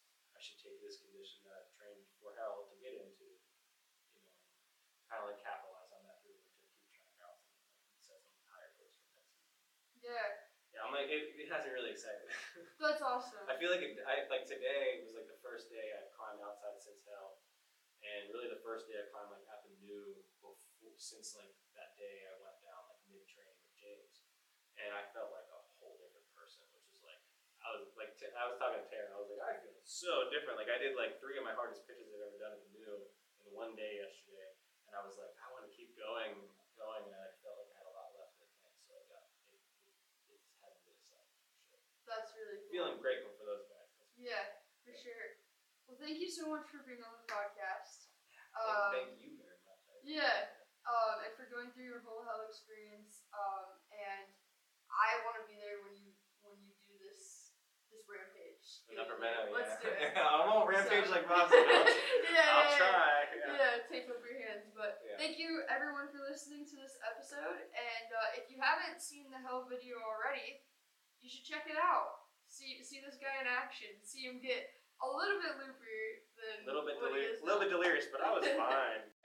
should take this condition that I've trained for hell to get into, you know, kind of like capitalize on that through the winter, keep trying out and like, set some higher goals for next season. Yeah, Yeah, I'm like, it, it has me really excited. that's awesome. I feel like it, I like today was like the first day I've climbed outside since hell, and really the first day I climbed like at the new before, since like that day I went down like mid training with James, and I felt like a whole different person, which was like I was like t- I was talking to Taryn, I was like I feel so different. Like I did like three of my hardest pitches I've ever done at the new in one day yesterday, and I was like I want to keep going, going, and I felt like I had a lot left in the tank, so I got it. it it's had me really excited for sure. That's really cool. Feeling grateful for those guys. Yeah, for sure. Well, thank you so much for being on the podcast. Thank, Um, thank you very much. I- Yeah, um, and for going through your whole hell experience. Um, and I want to be there when you when you do this this rampage. In Upper Meadow, Let's yeah. do it. I won't rampage So- like Boston. I'll, yeah, I'll yeah, try. Yeah. Yeah. yeah, tape up your hands. But Yeah. thank you everyone for listening to this episode. And uh, if you haven't seen the hell video already, you should check it out. See see this guy in action. See him get a little bit loopier than A little bit what he delirious, is little now. bit delirious, but I was fine.